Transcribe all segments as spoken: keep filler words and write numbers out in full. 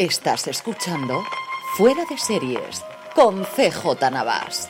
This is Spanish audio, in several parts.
Estás escuchando Fuera de Series con C J Navas.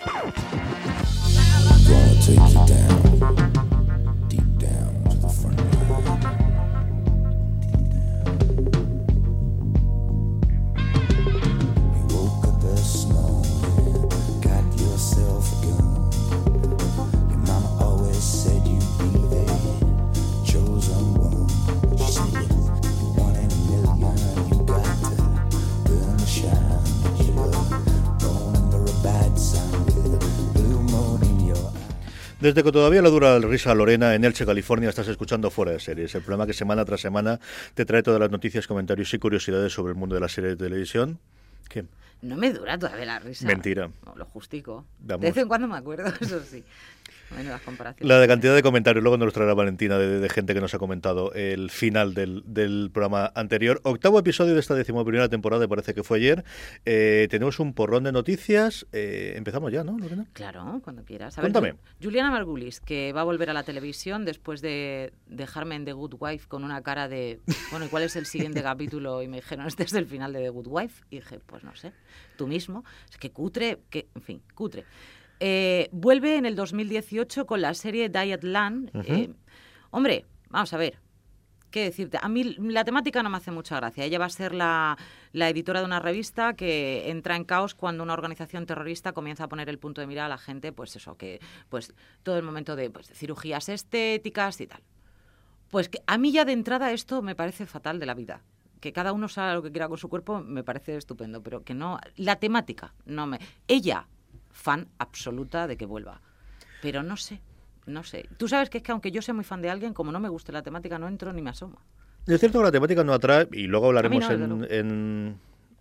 Desde que todavía le dura la risa a Lorena, en Elche, California, estás escuchando Fuera de Series, el programa que semana tras semana te trae todas las noticias, comentarios y curiosidades sobre el mundo de la serie de televisión. ¿Qué? No me dura todavía la risa. Mentira. No, lo justico. Vamos. De vez en cuando me acuerdo, eso sí. Bueno, las comparaciones. La de cantidad de comentarios, luego nos traerá Valentina de, de gente que nos ha comentado el final del, del programa anterior. Octavo episodio de esta decimoprimera temporada, parece que fue ayer. Eh, tenemos un porrón de noticias. Eh, empezamos ya, ¿no, Lorena? Claro, cuando quieras. A ver, Cuéntame. Juliana Margulis, que va a volver a la televisión después de dejarme en The Good Wife con una cara de, bueno, ¿y cuál es el siguiente capítulo? Y me dijeron, este es el final de The Good Wife. Y dije, pues no sé, tú mismo. Es que cutre, que, en fin, cutre. Eh, vuelve en el dos mil dieciocho con la serie Dietland. Uh-huh. Eh, hombre, vamos a ver, ¿qué decirte? A mí la temática no me hace mucha gracia. Ella va a ser la, la editora de una revista que entra en caos cuando una organización terrorista comienza a poner el punto de mira a la gente, pues eso, que pues todo el momento de, pues, de cirugías estéticas y tal. Pues que a mí ya de entrada esto me parece fatal de la vida. Que cada uno sabe lo que quiera con su cuerpo me parece estupendo, pero que no, la temática no me... Ella... fan absoluta de que vuelva. Pero no sé, no sé. Tú sabes que es que aunque yo sea muy fan de alguien, como no me guste la temática, no entro ni me asomo. Es cierto que la temática no atrae, y luego hablaremos no, en, en...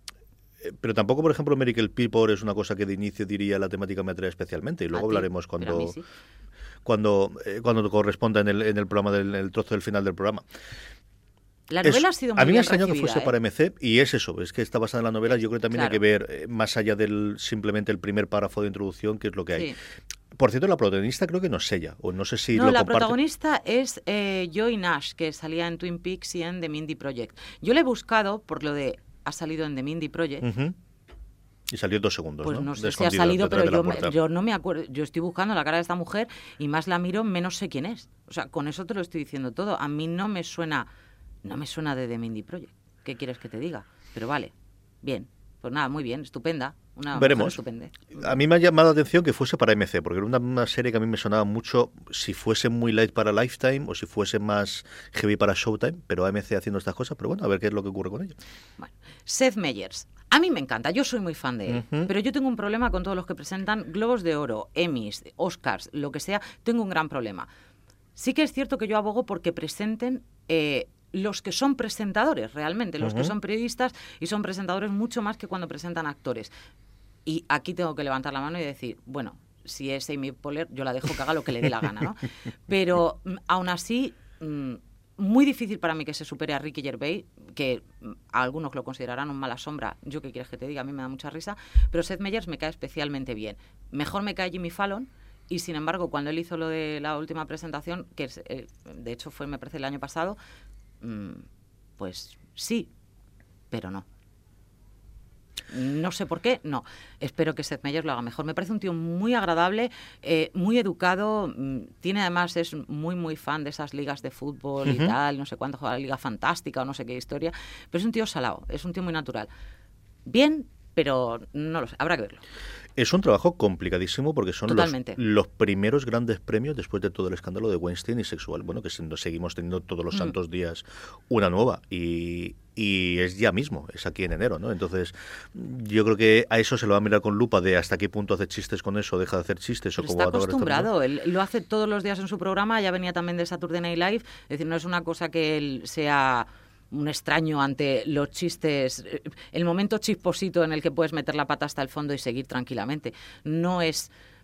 Pero tampoco, por ejemplo, Miracle People es una cosa que de inicio diría la temática me atrae especialmente, y luego hablaremos cuando... Sí. Cuando, eh, cuando corresponda en el, en el programa del el trozo del final del programa. La novela es, ha sido muy a mí me bien extrañó recibida, que fuese ¿eh? para M C, y es eso, es que está basada en la novela. Yo creo que también claro. hay que ver, eh, más allá del simplemente el primer párrafo de introducción, qué es lo que hay. Sí. Por cierto, la protagonista creo que no es ella, o no sé si no, lo la comparte. Protagonista es eh, Joy Nash, que salía en Twin Peaks y en The Mindy Project. Yo le he buscado por lo de ha salido en The Mindy Project. Uh-huh. Y salió dos segundos, pues ¿no? no sé si ha salido, pero yo, me, yo no me acuerdo. Yo estoy buscando la cara de esta mujer y más la miro, menos sé quién es. O sea, con eso te lo estoy diciendo todo. A mí no me suena... No me suena de The Mindy Project. ¿Qué quieres que te diga? Pero vale, bien. Pues nada, muy bien, estupenda. Una Veremos. Estupenda. A mí me ha llamado la atención que fuese para M C, porque era una, una serie que a mí me sonaba mucho si fuese muy light para Lifetime o si fuese más heavy para Showtime, pero A M C haciendo estas cosas, pero bueno, a ver qué es lo que ocurre con ella. Bueno, Seth Meyers. A mí me encanta, yo soy muy fan de él, uh-huh. pero yo tengo un problema con todos los que presentan Globos de Oro, Emmys, Oscars, lo que sea, tengo un gran problema. Sí que es cierto que yo abogo porque presenten... Eh, los que son presentadores realmente, los uh-huh. que son periodistas y son presentadores mucho más que cuando presentan actores. Y aquí tengo que levantar la mano y decir, bueno, si es Amy Poehler, yo la dejo que haga lo que le dé la gana, ¿no? Pero aún así, muy difícil para mí que se supere a Ricky Gervais, que a algunos lo considerarán un mala sombra, yo qué quieres que te diga, a mí me da mucha risa, pero Seth Meyers me cae especialmente bien. Mejor me cae Jimmy Fallon. Y sin embargo, cuando él hizo lo de la última presentación, que es, eh, de hecho fue, me parece, el año pasado, pues sí, pero no. No sé por qué, no. Espero que Seth Meyers lo haga mejor. Me parece un tío muy agradable, eh, muy educado. Tiene además, es muy, muy fan de esas ligas de fútbol uh-huh. y tal, no sé cuánto juega la Liga Fantástica o no sé qué historia. Pero es un tío salado, es un tío muy natural. Bien, pero no lo sé, habrá que verlo. Es un trabajo complicadísimo porque son los, los primeros grandes premios después de todo el escándalo de Weinstein y sexual. Bueno, que seguimos teniendo todos los mm. santos días una nueva y, y es ya mismo, es aquí en enero, ¿no? Entonces, yo creo que a eso se lo va a mirar con lupa de hasta qué punto hace chistes con eso, deja de hacer chistes. Pero o está cómo acostumbrado, él lo hace todos los días en su programa, ya venía también de Saturday Night Live, es decir, no es una cosa que él sea... un extraño ante los chistes, el momento chisposito en el que puedes meter la pata hasta el fondo y seguir tranquilamente. No es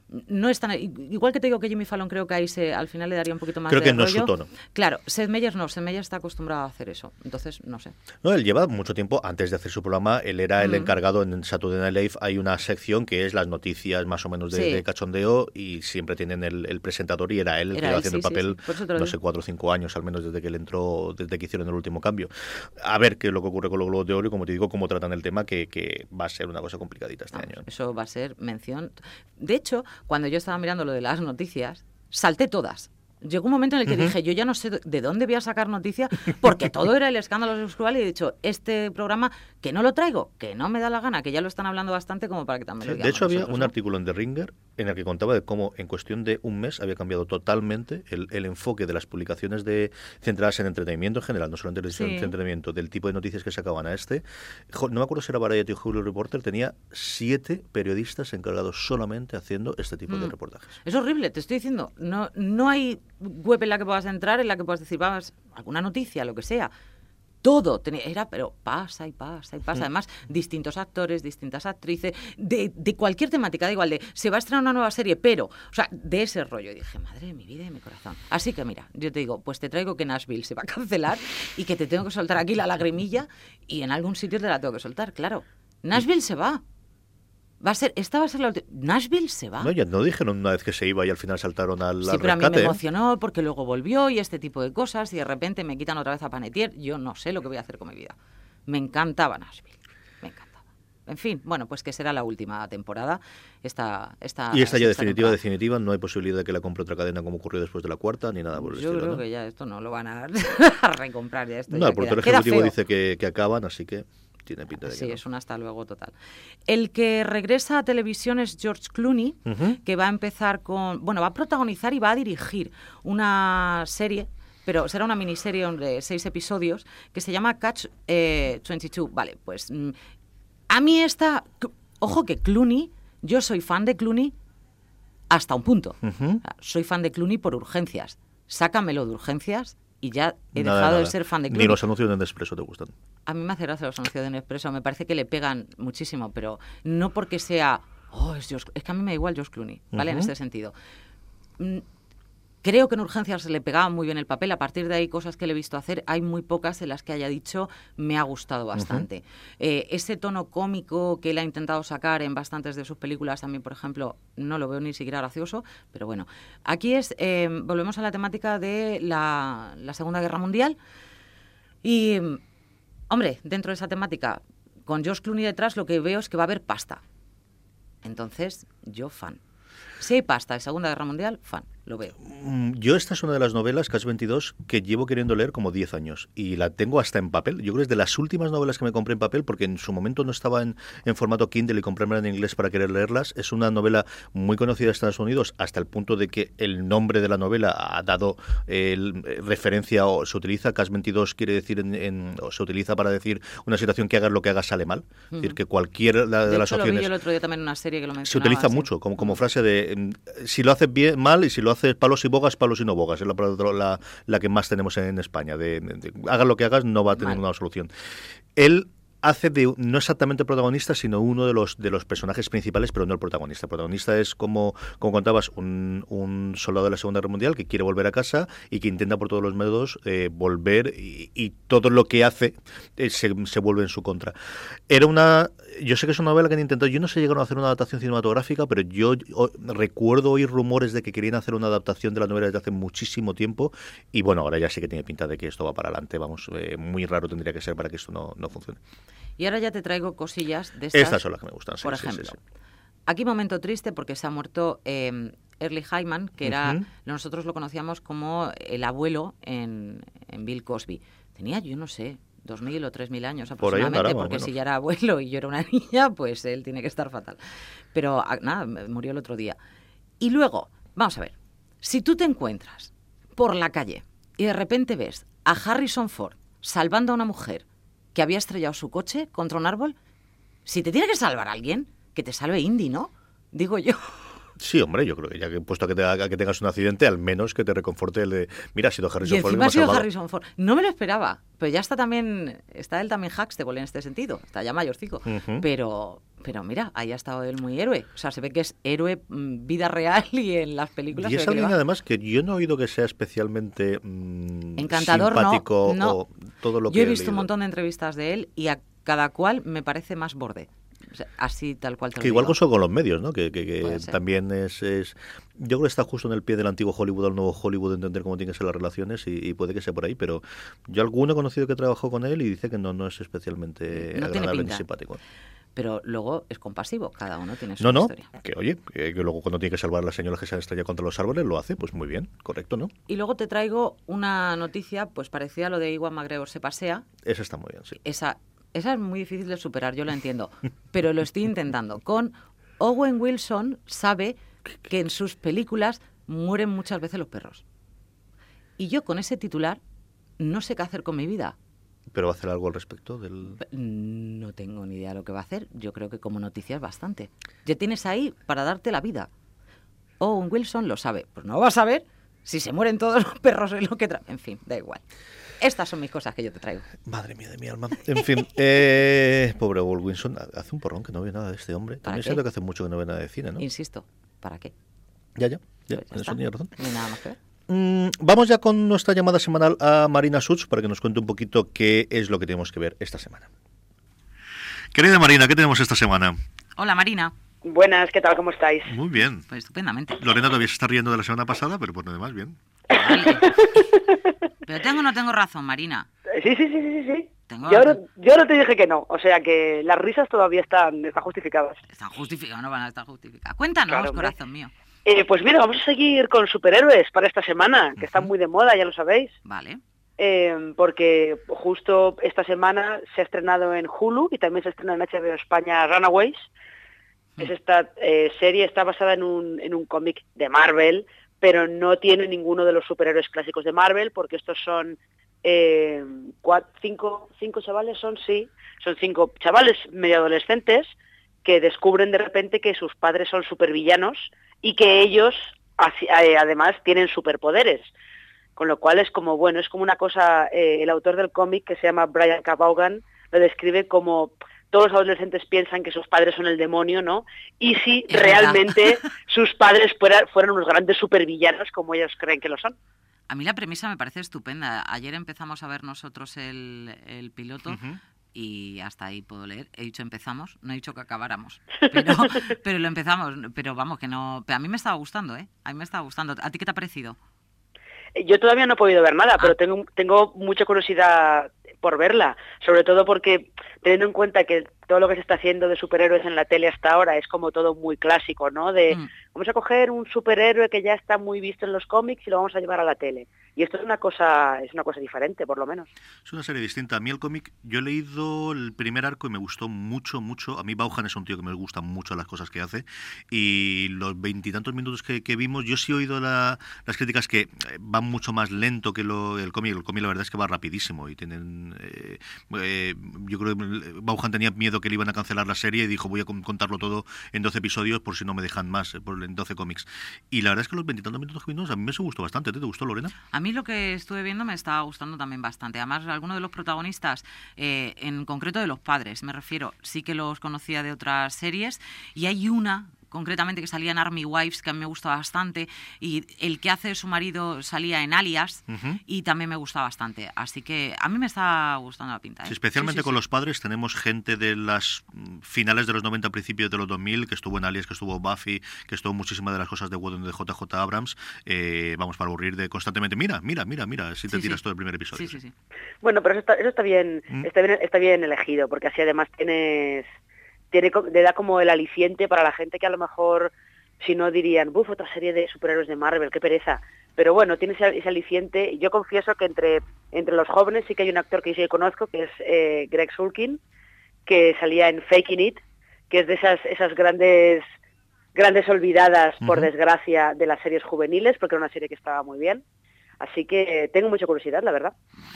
no es tan... Igual que te digo que Jimmy Fallon creo que ahí se, al final le daría un poquito más creo de que no rollo. es su tono. Claro, Seth Meyers no, Seth Meyers está acostumbrado a hacer eso, entonces no sé. No, él lleva mucho tiempo, antes de hacer su programa, él era el Mm. encargado en Saturday Night Live, hay una sección que es las noticias más o menos de, Sí. de cachondeo y siempre tienen el, el presentador y era él el Era que iba él, haciendo sí, el papel, sí, sí. Por eso te lo no digo. sé, cuatro o cinco años al menos desde que él entró, desde que hicieron el último cambio. A ver qué es lo que ocurre con los Globos de Oro y como te digo, cómo tratan el tema, que, que va a ser una cosa complicadita este Vamos, año. eso va a ser mención. De hecho, cuando yo estaba mirando lo de las noticias, salté todas. Llegó un momento en el que Ujú. dije, yo ya no sé de dónde voy a sacar noticias, porque todo era el escándalo sexual y he dicho, este programa, que no lo traigo, que no me da la gana, que ya lo están hablando bastante como para que también Sí, lo de digamos hecho, había nosotros, un ¿no? artículo en The Ringer en el que contaba de cómo en cuestión de un mes había cambiado totalmente el, el enfoque de las publicaciones de centradas en entretenimiento en general, no solo en televisión, Sí. en entretenimiento, del tipo de noticias que sacaban a este. Jo, no me acuerdo si era Variety o Hollywood Reporter, tenía siete periodistas encargados solamente haciendo este tipo de Mm. reportajes. Es horrible, te estoy diciendo, no, no hay web en la que puedas entrar, en la que puedas decir, vamos, alguna noticia, lo que sea. Todo tenía, era, pero pasa y pasa y pasa. Además, distintos actores, distintas actrices, de, de cualquier temática, da igual, de se va a estrenar una nueva serie, pero, o sea, de ese rollo. Y dije, madre de mi vida y mi corazón. Así que mira, yo te digo, pues te traigo que Nashville se va a cancelar y que te tengo que soltar aquí la lagrimilla y en algún sitio te la tengo que soltar, claro. Nashville se va. Va a ser, esta va a ser la última. Nashville se va. No, ya no dijeron una vez que se iba y al final saltaron al, Sí, al pero a mí rescate. me ¿eh? emocionó porque luego volvió y este tipo de cosas y de repente me quitan otra vez a Panetier. Yo no sé lo que voy a hacer con mi vida. Me encantaba Nashville. Me encantaba. En fin, bueno, pues que será la última temporada. Esta, esta, Y esta ya esta definitiva, temporada. definitiva, no hay posibilidad de que la compre otra cadena como ocurrió después de la cuarta, ni nada por el Yo estilo, creo ¿no? que ya esto no lo van a, a recomprar. Ya esto No, ya el productor queda, queda ejecutivo feo. dice que, que acaban, así que tiene pinta de que Sí, no. es un hasta luego total. El que regresa a televisión es George Clooney, Ujú. que va a empezar con... Bueno, va a protagonizar y va a dirigir una serie, pero será una miniserie de seis episodios, que se llama Catch eh, veintidós. Vale, pues mm, a mí esta... Ojo que Clooney, yo soy fan de Clooney hasta un punto. Ujú. O sea, soy fan de Clooney por urgencias. Sácamelo de urgencias y ya he Nada, dejado nada. de ser fan de Ni Clooney. los anuncios de Nespresso te gustan. A mí me hace gracia los anuncios de Nespresso, me parece que le pegan muchísimo, pero no porque sea, oh, es, George, es que a mí me da igual George Clooney, ¿vale? En Ujú. este sentido. Mm, Creo que en Urgencias le pegaba muy bien el papel. A partir de ahí, cosas que le he visto hacer, hay muy pocas en las que haya dicho me ha gustado bastante. Eh, ese tono cómico que él ha intentado sacar en bastantes de sus películas, también, por ejemplo, no lo veo ni siquiera gracioso, pero bueno. Aquí es, eh, volvemos a la temática de la, la Segunda Guerra Mundial. Y, hombre, dentro de esa temática, con George Clooney detrás, lo que veo es que va a haber pasta. Entonces, yo fan. Si hay pasta de Segunda Guerra Mundial, fan, lo veo. Mm, Yo esta es una de las novelas, Catch veintidós, que llevo queriendo leer como diez años y la tengo hasta en papel. Yo creo que es de las últimas novelas que me compré en papel porque en su momento no estaba en, en formato Kindle y comprármela en inglés para querer leerlas. Es una novela muy conocida en Estados Unidos hasta el punto de que el nombre de la novela ha dado eh, el- eh, referencia o se utiliza. Catch veintidós quiere decir, en, en- o se utiliza para decir una situación que hagas lo que hagas sale mal. Es decir, que cualquiera de, De, de las hecho, lo vi yo opciones... el otro día también en una serie que lo Se mencionaba. utiliza sí. mucho como, como frase de mm, si lo haces bien mal y si lo haces palos y bogas, palos y no bogas. Es la, la, la que más tenemos en España. De, de, de, hagas lo que hagas, no va a tener Mal. una solución. Él hace de no exactamente protagonista, sino uno de los de los personajes principales, pero no el protagonista. El protagonista es, como, como contabas, un, un soldado de la Segunda Guerra Mundial que quiere volver a casa y que intenta por todos los medios eh, volver y, y todo lo que hace eh, se, se vuelve en su contra. Era una... Yo sé que es una novela que han intentado, yo no sé llegaron a hacer una adaptación cinematográfica, pero yo o, recuerdo oír rumores de que querían hacer una adaptación de la novela desde hace muchísimo tiempo y bueno, ahora ya sí que tiene pinta de que esto va para adelante, vamos, eh, muy raro tendría que ser para que esto no, no funcione. Y ahora ya te traigo cosillas de estas. Estas son las que me gustan, sí, Por sí, ejemplo, sí, sí. aquí momento triste porque se ha muerto eh, Early Hyman, que era, Ujú. nosotros lo conocíamos como el abuelo en, en Bill Cosby. Tenía, yo no sé, dos mil o tres mil años Por ahí aproximadamente, andará, más o porque menos. si ya era abuelo y yo era una niña, pues él tiene que estar fatal. Pero ah, nada, murió el otro día. Y luego, vamos a ver, si tú te encuentras por la calle y de repente ves a Harrison Ford salvando a una mujer que había estrellado su coche contra un árbol, si te tiene que salvar a alguien, que te salve Indy, ¿no? Digo yo. Sí, hombre, yo creo que ya que puesto a que, te, a que tengas un accidente, al menos que te reconforte el de, mira, ha sido Harrison Ford. Y encima ha sido Harrison Ford. No me lo esperaba, pero ya está también, está él también Huxtable en este sentido, está ya mayorcico, uh-huh. pero... Pero mira, ahí ha estado él muy héroe. O sea, se ve que es héroe mmm, vida real y en las películas... Y es alguien, además, que yo no he oído que sea especialmente mmm, encantador, simpático no, no. o todo lo que yo he he visto leído. Un montón de entrevistas de él y a cada cual me parece más borde. O sea, así tal cual te lo Que igual digo. con los medios, ¿no? Que, que, que también es, es... Yo creo que está justo en el pie del antiguo Hollywood al nuevo Hollywood, de entender cómo tienen que ser las relaciones y, y puede que sea por ahí, pero yo alguno he conocido que trabajó con él y dice que no, no es especialmente no agradable ni simpático. Pero luego es compasivo, cada uno tiene su no, no, historia. Que oye, que, que luego cuando tiene que salvar a las señoras que se han estrellado contra los árboles, lo hace, pues muy bien, correcto, ¿no? Y luego te traigo una noticia, pues parecida a lo de Ewan McGregor se pasea. Esa está muy bien, sí. Esa, esa es muy difícil de superar, yo lo entiendo, pero lo estoy intentando. Con Owen Wilson sabe que en sus películas mueren muchas veces los perros. Y yo con ese titular no sé qué hacer con mi vida. ¿Pero va a hacer algo al respecto del...? No tengo ni idea de lo que va a hacer. Yo creo que como noticia es bastante. Ya tienes ahí para darte la vida. Owen Wilson lo sabe. Pues no va a saber si se mueren todos los perros en lo que tra... En fin, da igual. Estas son mis cosas que yo te traigo. Madre mía de mi alma. En fin, eh, pobre Owen Wilson. Hace un porrón que no ve nada de este hombre. También siento que hace mucho que no ve nada de cine, ¿no? Insisto, ¿para qué? Ya, ya. ya, pues ya en eso tenía razón. No hay nada más que ver. Mm, vamos ya con nuestra llamada semanal a Marina Such para que nos cuente un poquito qué es lo que tenemos que ver esta semana. Querida Marina, ¿qué tenemos esta semana? Hola, Marina. Buenas, ¿qué tal? ¿Cómo estáis? Muy bien. Pues estupendamente. Lorena todavía se está riendo de la semana pasada, pero por lo demás, bien. Vale. Pero tengo o no tengo razón, Marina. Sí, sí, sí, sí, sí. Tengo yo, no, yo no te dije que no, o sea que las risas todavía están, están justificadas. Están justificadas, no van a estar justificadas. Cuéntanos, claro, corazón mío. Eh, pues mira, vamos a seguir con superhéroes para esta semana, que uh-huh. están muy de moda, ya lo sabéis. Vale. Eh, porque justo esta semana se ha estrenado en Hulu y también se estrena en H B O España Runaways. Uh-huh. Es esta eh, serie, está basada en un, en un cómic de Marvel, pero no tiene ninguno de los superhéroes clásicos de Marvel, porque estos son eh, cuatro, cinco, cinco chavales, son sí, son cinco chavales medio adolescentes que descubren de repente que sus padres son supervillanos y que ellos además tienen superpoderes, con lo cual es como, bueno, es como una cosa, eh, el autor del cómic, que se llama Brian K. Vaughan, lo describe como todos los adolescentes piensan que sus padres son el demonio, ¿no? Y si es realmente verdad. Sus padres fueran, fueran unos grandes supervillanos como ellos creen que lo son. A mí la premisa me parece estupenda. Ayer empezamos a ver nosotros el, el piloto. Uh-huh. Y hasta ahí puedo leer. He dicho empezamos, no he dicho que acabáramos. Pero, pero lo empezamos. Pero vamos, que no... Pero a mí me estaba gustando, ¿eh? A mí me estaba gustando. ¿A ti qué te ha parecido? Yo todavía no he podido ver nada, ah. pero tengo, tengo mucha curiosidad por verla. Sobre todo porque, teniendo en cuenta que todo lo que se está haciendo de superhéroes en la tele hasta ahora es como todo muy clásico, ¿no? De mm. vamos a coger un superhéroe que ya está muy visto en los cómics y lo vamos a llevar a la tele. Y esto es una cosa es una cosa diferente, por lo menos. Es una serie distinta. A mí el cómic, yo he leído el primer arco y me gustó mucho, mucho. A mí Vaughan es un tío que me gusta mucho las cosas que hace. Y los veintitantos minutos que, que vimos, yo sí he oído la, las críticas que van mucho más lento que lo, el cómic. El cómic la verdad es que va rapidísimo. Y tienen eh, eh, yo creo que Vaughan tenía miedo que le iban a cancelar la serie y dijo voy a contarlo todo en doce episodios por si no me dejan más, por, en doce cómics. Y la verdad es que los veintitantos minutos que vimos a mí me gustó bastante. ¿Te, te gustó, Lorena? A mí lo que estuve viendo me estaba gustando también bastante. Además, algunos de los protagonistas, eh, en concreto de los padres, me refiero, sí que los conocía de otras series. Y hay una, concretamente, que salía en Army Wives, que a mí me gusta bastante. Y el que hace de su marido salía en Alias, uh-huh. y también me gusta bastante. Así que a mí me está gustando la pinta, ¿eh? Sí, especialmente sí, sí, con sí. los padres, tenemos gente de las finales de los noventa, principios de los dos mil, que estuvo en Alias, que estuvo Buffy, que estuvo muchísimas de las cosas de Whedon, de J J Abrams. Eh, vamos, para aburrir de constantemente, mira, mira, mira, mira, si te sí, tiras sí. todo el primer episodio. Sí, sí, sí. Bueno, pero eso está, eso está bien, ¿Mm? está bien, está bien elegido, porque así además tienes... Tiene, le da como el aliciente para la gente que a lo mejor, si no dirían, buf, otra serie de superhéroes de Marvel, qué pereza. Pero bueno, tiene ese, ese aliciente. Yo confieso que entre, entre los jóvenes sí que hay un actor que yo sí conozco, que es eh, Greg Sulkin, que salía en Faking It, que es de esas, esas grandes, grandes olvidadas, uh-huh. por desgracia, de las series juveniles, porque era una serie que estaba muy bien. Así que tengo mucha curiosidad, la verdad.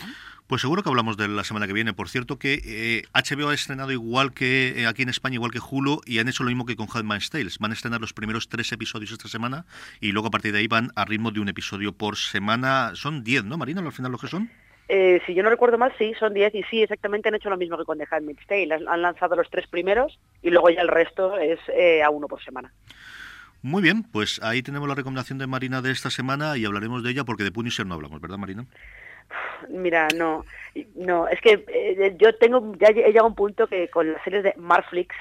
Pues seguro que hablamos de la semana que viene. Por cierto que eh, H B O ha estrenado igual que eh, aquí en España, igual que Hulu, y han hecho lo mismo que con Handmaid's Tales. Van a estrenar los primeros tres episodios esta semana y luego a partir de ahí van a ritmo de un episodio por semana. Son diez, ¿no, Marina, al final lo que son? Eh, si yo no recuerdo mal, sí, son diez y sí, exactamente han hecho lo mismo que con The Handmaid's Tale. Han, han lanzado los tres primeros y luego ya el resto es eh, a uno por semana. Muy bien, pues ahí tenemos la recomendación de Marina de esta semana y hablaremos de ella porque de Punisher no hablamos, ¿verdad, Marina? Mira, no, no, es que eh, yo tengo, ya he llegado a un punto que con las series de Marflix,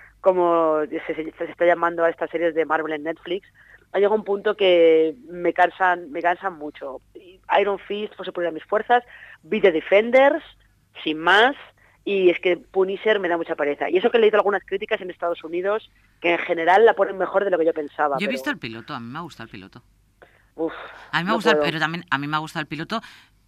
como se, se, se está llamando a estas series de Marvel en Netflix, ha llegado a un punto que me cansan, me cansan mucho. Iron Fist fue superior a mis fuerzas, vi The Defenders, sin más, y es que Punisher me da mucha pereza. Y eso que he leído algunas críticas en Estados Unidos, que en general la ponen mejor de lo que yo pensaba. Yo he pero... visto el piloto, a mí me ha gustado el piloto. Uf, a mí me no gusta, puedo. pero también a mí me ha gustado el piloto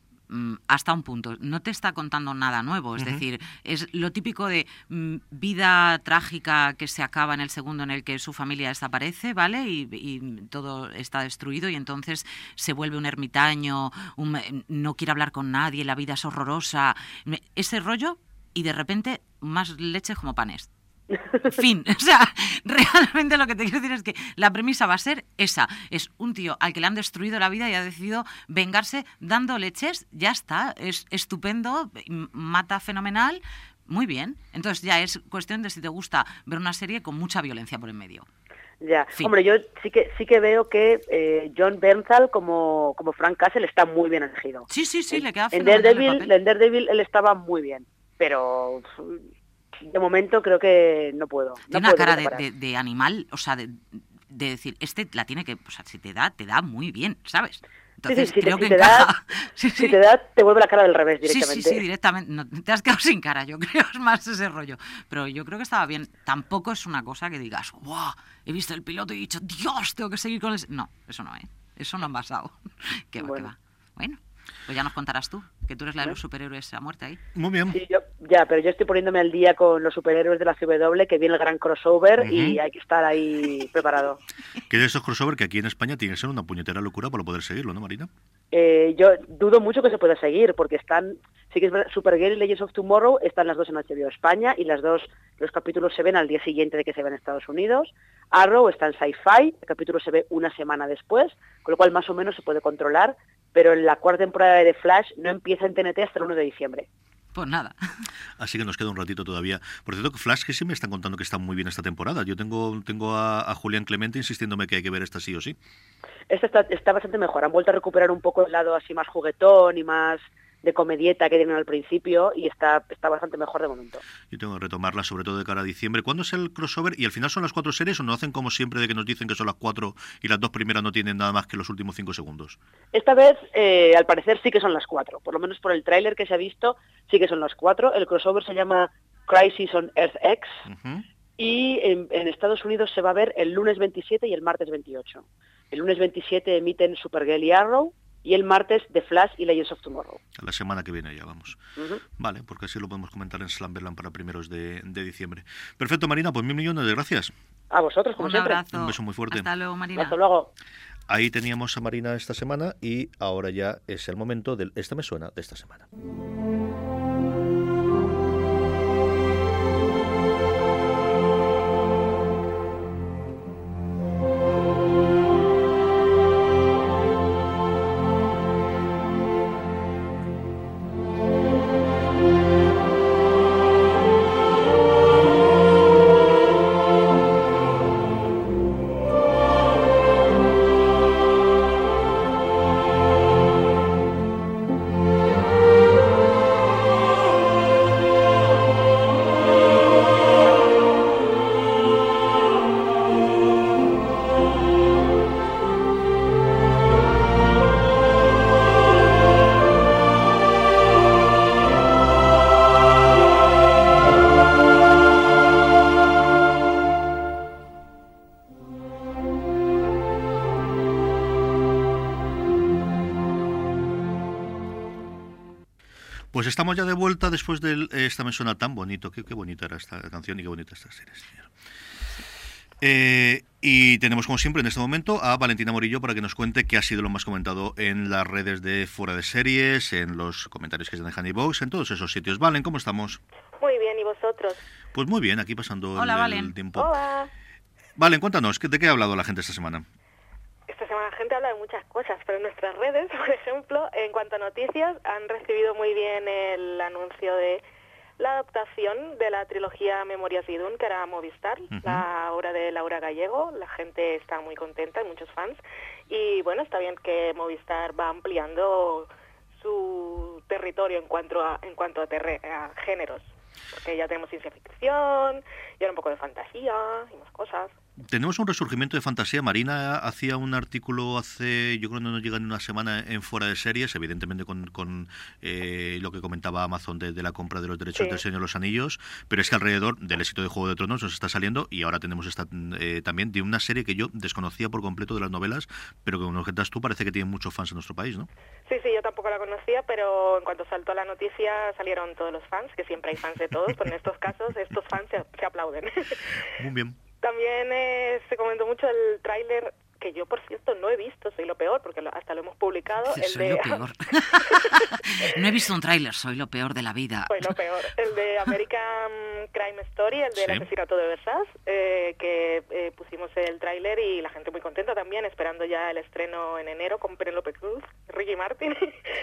hasta un punto. No te está contando nada nuevo, es uh-huh. decir, es lo típico de mm, vida trágica que se acaba en el segundo en el que su familia desaparece, ¿vale? Y, y todo está destruido y entonces se vuelve un ermitaño, un, no quiere hablar con nadie, la vida es horrorosa. Ese rollo y de repente más leche como panes. Fin, o sea, realmente lo que te quiero decir es que la premisa va a ser esa, es un tío al que le han destruido la vida y ha decidido vengarse dando leches, ya está, es estupendo, mata fenomenal, muy bien, entonces ya es cuestión de si te gusta ver una serie con mucha violencia por en medio. Ya, fin. Hombre, yo sí que sí que veo que eh, John Bernthal como, como Frank Castle está muy bien elegido. Sí, sí, sí, en, le queda en fenomenal Daredevil, el papel. En Daredevil él estaba muy bien, pero... de momento creo que no puedo. Tiene no una puedo cara de, de, de animal, o sea, de, de decir, este la tiene que, o sea, si te da, te da muy bien, ¿sabes? Entonces sí, sí, creo si te, que si encaja. Te da, sí, si sí. te da, te vuelve la cara del revés directamente. Sí, sí, sí, directamente. No, te has quedado sin cara, yo creo, es más ese rollo. Pero yo creo que estaba bien. Tampoco es una cosa que digas, ¡wow! He visto el piloto y he dicho, ¡Dios! Tengo que seguir con el... No, eso no, ¿eh? Eso no han basado. ¿Qué va, bueno. qué va? Bueno. Pues ya nos contarás tú, que tú eres la de los superhéroes a muerte ahí. Muy bien. Sí, yo, ya, pero yo estoy poniéndome al día con los superhéroes de la C W, que viene el gran crossover uh-huh. y hay que estar ahí preparado. Que de esos crossover que aquí en España tiene que ser una puñetera locura para poder seguirlo, ¿no, Marina? Eh, yo dudo mucho que se pueda seguir, porque están, sí que es verdad, Supergirl y Legends of Tomorrow están las dos en H B O España y las dos, los capítulos se ven al día siguiente de que se ven en Estados Unidos. Arrow está en Sci-Fi, el capítulo se ve una semana después, con lo cual más o menos se puede controlar, pero la cuarta temporada de Flash no empieza en T N T hasta el uno de diciembre. Pues nada. Así que nos queda un ratito todavía. Por cierto, que Flash, que sí me están contando que está muy bien esta temporada. Yo tengo tengo a, a Julián Clemente insistiéndome que hay que ver esta sí o sí. Esta está, está bastante mejor. Han vuelto a recuperar un poco el lado así más juguetón y más de comedieta que tienen al principio y está, está bastante mejor de momento. Yo tengo que retomarla, sobre todo de cara a diciembre. ¿Cuándo es el crossover? ¿Y al final son las cuatro series o no hacen como siempre de que nos dicen que son las cuatro y las dos primeras no tienen nada más que los últimos cinco segundos? Esta vez, eh, al parecer, sí que son las cuatro. Por lo menos por el tráiler que se ha visto, sí que son las cuatro. El crossover se llama Crisis on Earth X uh-huh. y en, en Estados Unidos se va a ver el lunes veintisiete y el martes veintiocho. El lunes veintisiete emiten Supergirl y Arrow, y el martes de Flash y Legends of Tomorrow. A la semana que viene ya vamos. Uh-huh. Vale, porque así lo podemos comentar en Slamberland para primeros de, de diciembre. Perfecto, Marina, pues mil millones de gracias. A vosotros, como Un siempre. Abrazo. Un beso muy fuerte. Hasta luego, Marina. Hasta luego. Ahí teníamos a Marina esta semana y ahora ya es el momento del Esta me suena de esta semana. Pues estamos ya de vuelta después de esta me suena tan bonito. Qué, qué bonita era esta canción y qué bonita esta serie, señor. Eh, Y tenemos, como siempre, en este momento a Valentina Morillo para que nos cuente qué ha sido lo más comentado en las redes de Fuera de Series, en los comentarios que se dejan en iVoox, en todos esos sitios. Valen, ¿cómo estamos? Muy bien, ¿y vosotros? Pues muy bien, aquí pasando Hola, el, Valen. el tiempo. Hola. Valen, cuéntanos, ¿de qué ha hablado la gente esta semana? Esta semana la gente habla de muchas cosas, pero en nuestras redes, por ejemplo, en cuanto a noticias, han recibido muy bien el anuncio de la adaptación de la trilogía Memorias de Idún, que era Movistar, uh-huh. la obra de Laura Gallego. La gente está muy contenta, hay muchos fans. Y bueno, está bien que Movistar va ampliando su territorio en cuanto a, en cuanto a, terre- a géneros. Porque ya tenemos ciencia ficción, y ahora un poco de fantasía y más cosas. Tenemos un resurgimiento de fantasía. Marina hacía un artículo hace, yo creo que no nos llega ni una semana, en Fuera de Series, evidentemente con, con eh, lo que comentaba Amazon de, de la compra de los derechos sí. del Señor de los Anillos, pero es que alrededor del éxito de Juego de Tronos nos está saliendo, y ahora tenemos esta eh, también de una serie que yo desconocía por completo de las novelas, pero que, como nos cuentas tú, parece que tiene muchos fans en nuestro país, ¿no? Sí, sí, yo tampoco la conocía, pero en cuanto saltó la noticia salieron todos los fans, que siempre hay fans de todos, pero en estos casos estos fans se, se aplauden. Muy bien. También eh, se comentó mucho el tráiler, que yo, por cierto, no he visto, soy lo peor, porque lo, hasta lo hemos publicado. Sí, el soy de... lo peor. No he visto un tráiler, soy lo peor de la vida. Soy lo peor. El de American Crime Story, el del sí. asesinato de Versace, eh, que eh, pusimos el tráiler y la gente muy contenta también, esperando ya el estreno en enero con Penélope Cruz, Ricky Martin.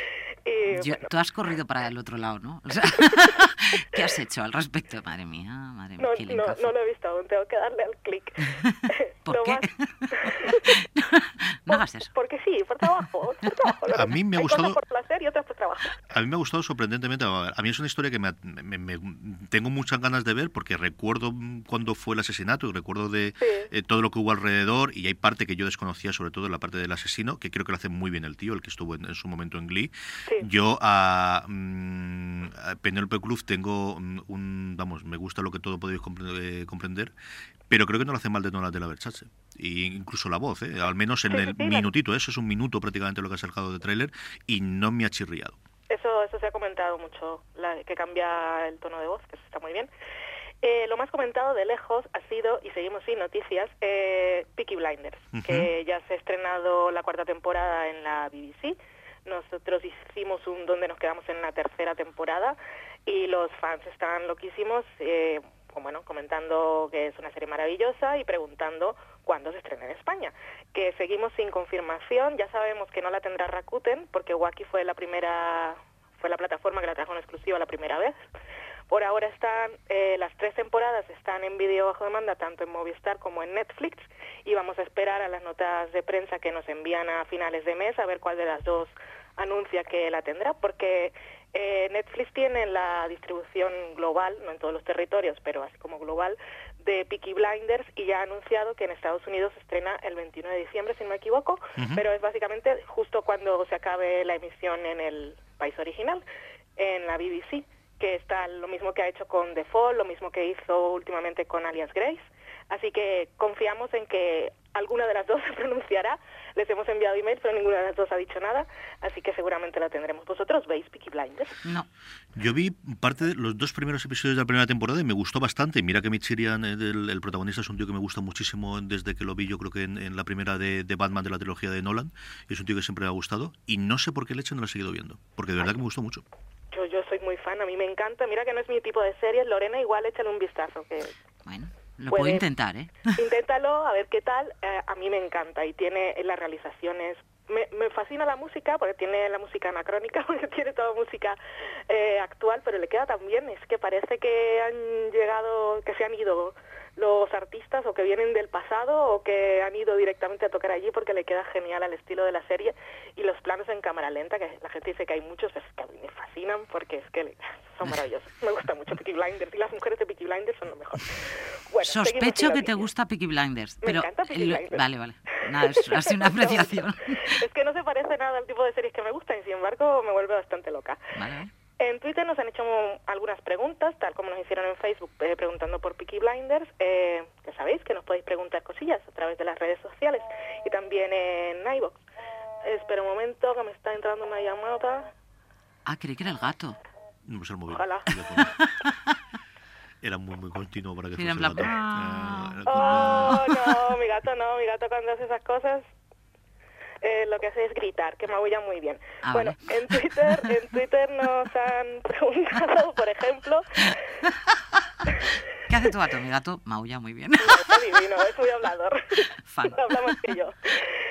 y, yo, bueno. Tú has corrido para el otro lado, ¿no? O sea, ¿qué has hecho al respecto? Madre mía, madre mía, no, qué no, no lo he visto aún, tengo que darle al clic. ¿Por qué? Más... No hagas eso. Porque sí, por trabajo. Por trabajo a mí me ha Hay gustado. Cosas por placer y otras por trabajo. A mí me ha gustado sorprendentemente. A mí es una historia que me, me, me tengo muchas ganas de ver, porque recuerdo cuando fue el asesinato y recuerdo de sí. eh, todo lo que hubo alrededor, y hay parte que yo desconocía, sobre todo la parte del asesino, que creo que lo hace muy bien el tío, el que estuvo en, en su momento en Glee. Sí. Yo a, mm, a Penélope Cruz tengo un, vamos, me gusta lo que todo podéis comprender, eh, comprender pero creo que no lo hace mal de Nolan de la Versace. Y incluso la voz, ¿eh? Al menos en sí, el sí, minutito, eso es un minuto prácticamente lo que ha sacado de tráiler, y no me ha chirriado. Eso eso se ha comentado mucho, la, que cambia el tono de voz, que eso está muy bien. Eh, lo más comentado de lejos ha sido, y seguimos sin noticias, eh, Peaky Blinders, uh-huh. que ya se ha estrenado la cuarta temporada en la B B C. Nosotros hicimos un donde nos quedamos en la tercera temporada, y los fans están loquísimos, eh, bueno, comentando que es una serie maravillosa y preguntando cuándo se estrena en España. Que seguimos sin confirmación, ya sabemos que no la tendrá Rakuten, porque Wacky fue la primera, fue la plataforma que la trajo en exclusiva la primera vez. Por ahora están, eh, las tres temporadas están en vídeo bajo demanda, tanto en Movistar como en Netflix, y vamos a esperar a las notas de prensa que nos envían a finales de mes, a ver cuál de las dos anuncia que la tendrá, porque eh, Netflix tiene la distribución global, no en todos los territorios, pero así como global, de Peaky Blinders, y ya ha anunciado que en Estados Unidos se estrena el veintiuno de diciembre, si no me equivoco, uh-huh. pero es básicamente justo cuando se acabe la emisión en el país original, en la B B C, que está lo mismo que ha hecho con The Fall, lo mismo que hizo últimamente con Alias Grace. Así que confiamos en que alguna de las dos se pronunciará. Les hemos enviado emails, pero ninguna de las dos ha dicho nada, así que seguramente la tendremos. ¿Vosotros veis Peaky Blinders? No. Yo vi parte de los dos primeros episodios de la primera temporada y me gustó bastante. Mira que Mitch Chirian, el, el protagonista, es un tío que me gusta muchísimo desde que lo vi, yo creo que en, en la primera de, de Batman de la trilogía de Nolan. Es un tío que siempre me ha gustado, y no sé por qué leche no lo he seguido viendo, porque de verdad Ay. que me gustó mucho. Yo, yo soy muy fan, a mí me encanta. Mira que no es mi tipo de series. Lorena, igual échale un vistazo. Que bueno, lo puedo intentar, ¿eh? Inténtalo, a ver qué tal. Eh, a mí me encanta, y tiene las realizaciones. Me, me fascina la música, porque tiene la música anacrónica, porque tiene toda música eh, actual, pero le queda tan bien. Es que parece que han llegado, que se han ido los artistas, o que vienen del pasado, o que han ido directamente a tocar allí, porque le queda genial al estilo de la serie. Y los planos en cámara lenta, que la gente dice que hay muchos, es que a mí me fascinan, porque es que son maravillosos. Me gusta mucho Peaky Blinders, y las mujeres de Peaky Blinders son lo mejor. Bueno, sospecho que te gusta Peaky Blinders. Me pero encanta Peaky el... Blinders. Vale, vale. Nada, es así una apreciación. Es que no se parece nada al tipo de series que me gustan, y sin embargo me vuelve bastante loca. Vale. En Twitter nos han hecho algunas preguntas, tal como nos hicieron en Facebook, eh, preguntando por Peaky Blinders. Eh, ya sabéis que nos podéis preguntar cosillas a través de las redes sociales, y también en iVoox. Espera un momento, que me está entrando una llamada. Ah, creí que era el gato. No, pues el móvil. Ojalá. Era muy, muy continuo para que sí, fuese en plan, el gato. ah, eh, Oh, no, mi gato no, mi gato cuando hace esas cosas eh, lo que hace es gritar, que maulla muy bien. Ah, bueno, vale. en Twitter en Twitter nos han preguntado, por ejemplo... ¿Qué hace tu gato? Mi gato maulla muy bien. Mi gato divino, es muy hablador. Fan. Habla más que yo.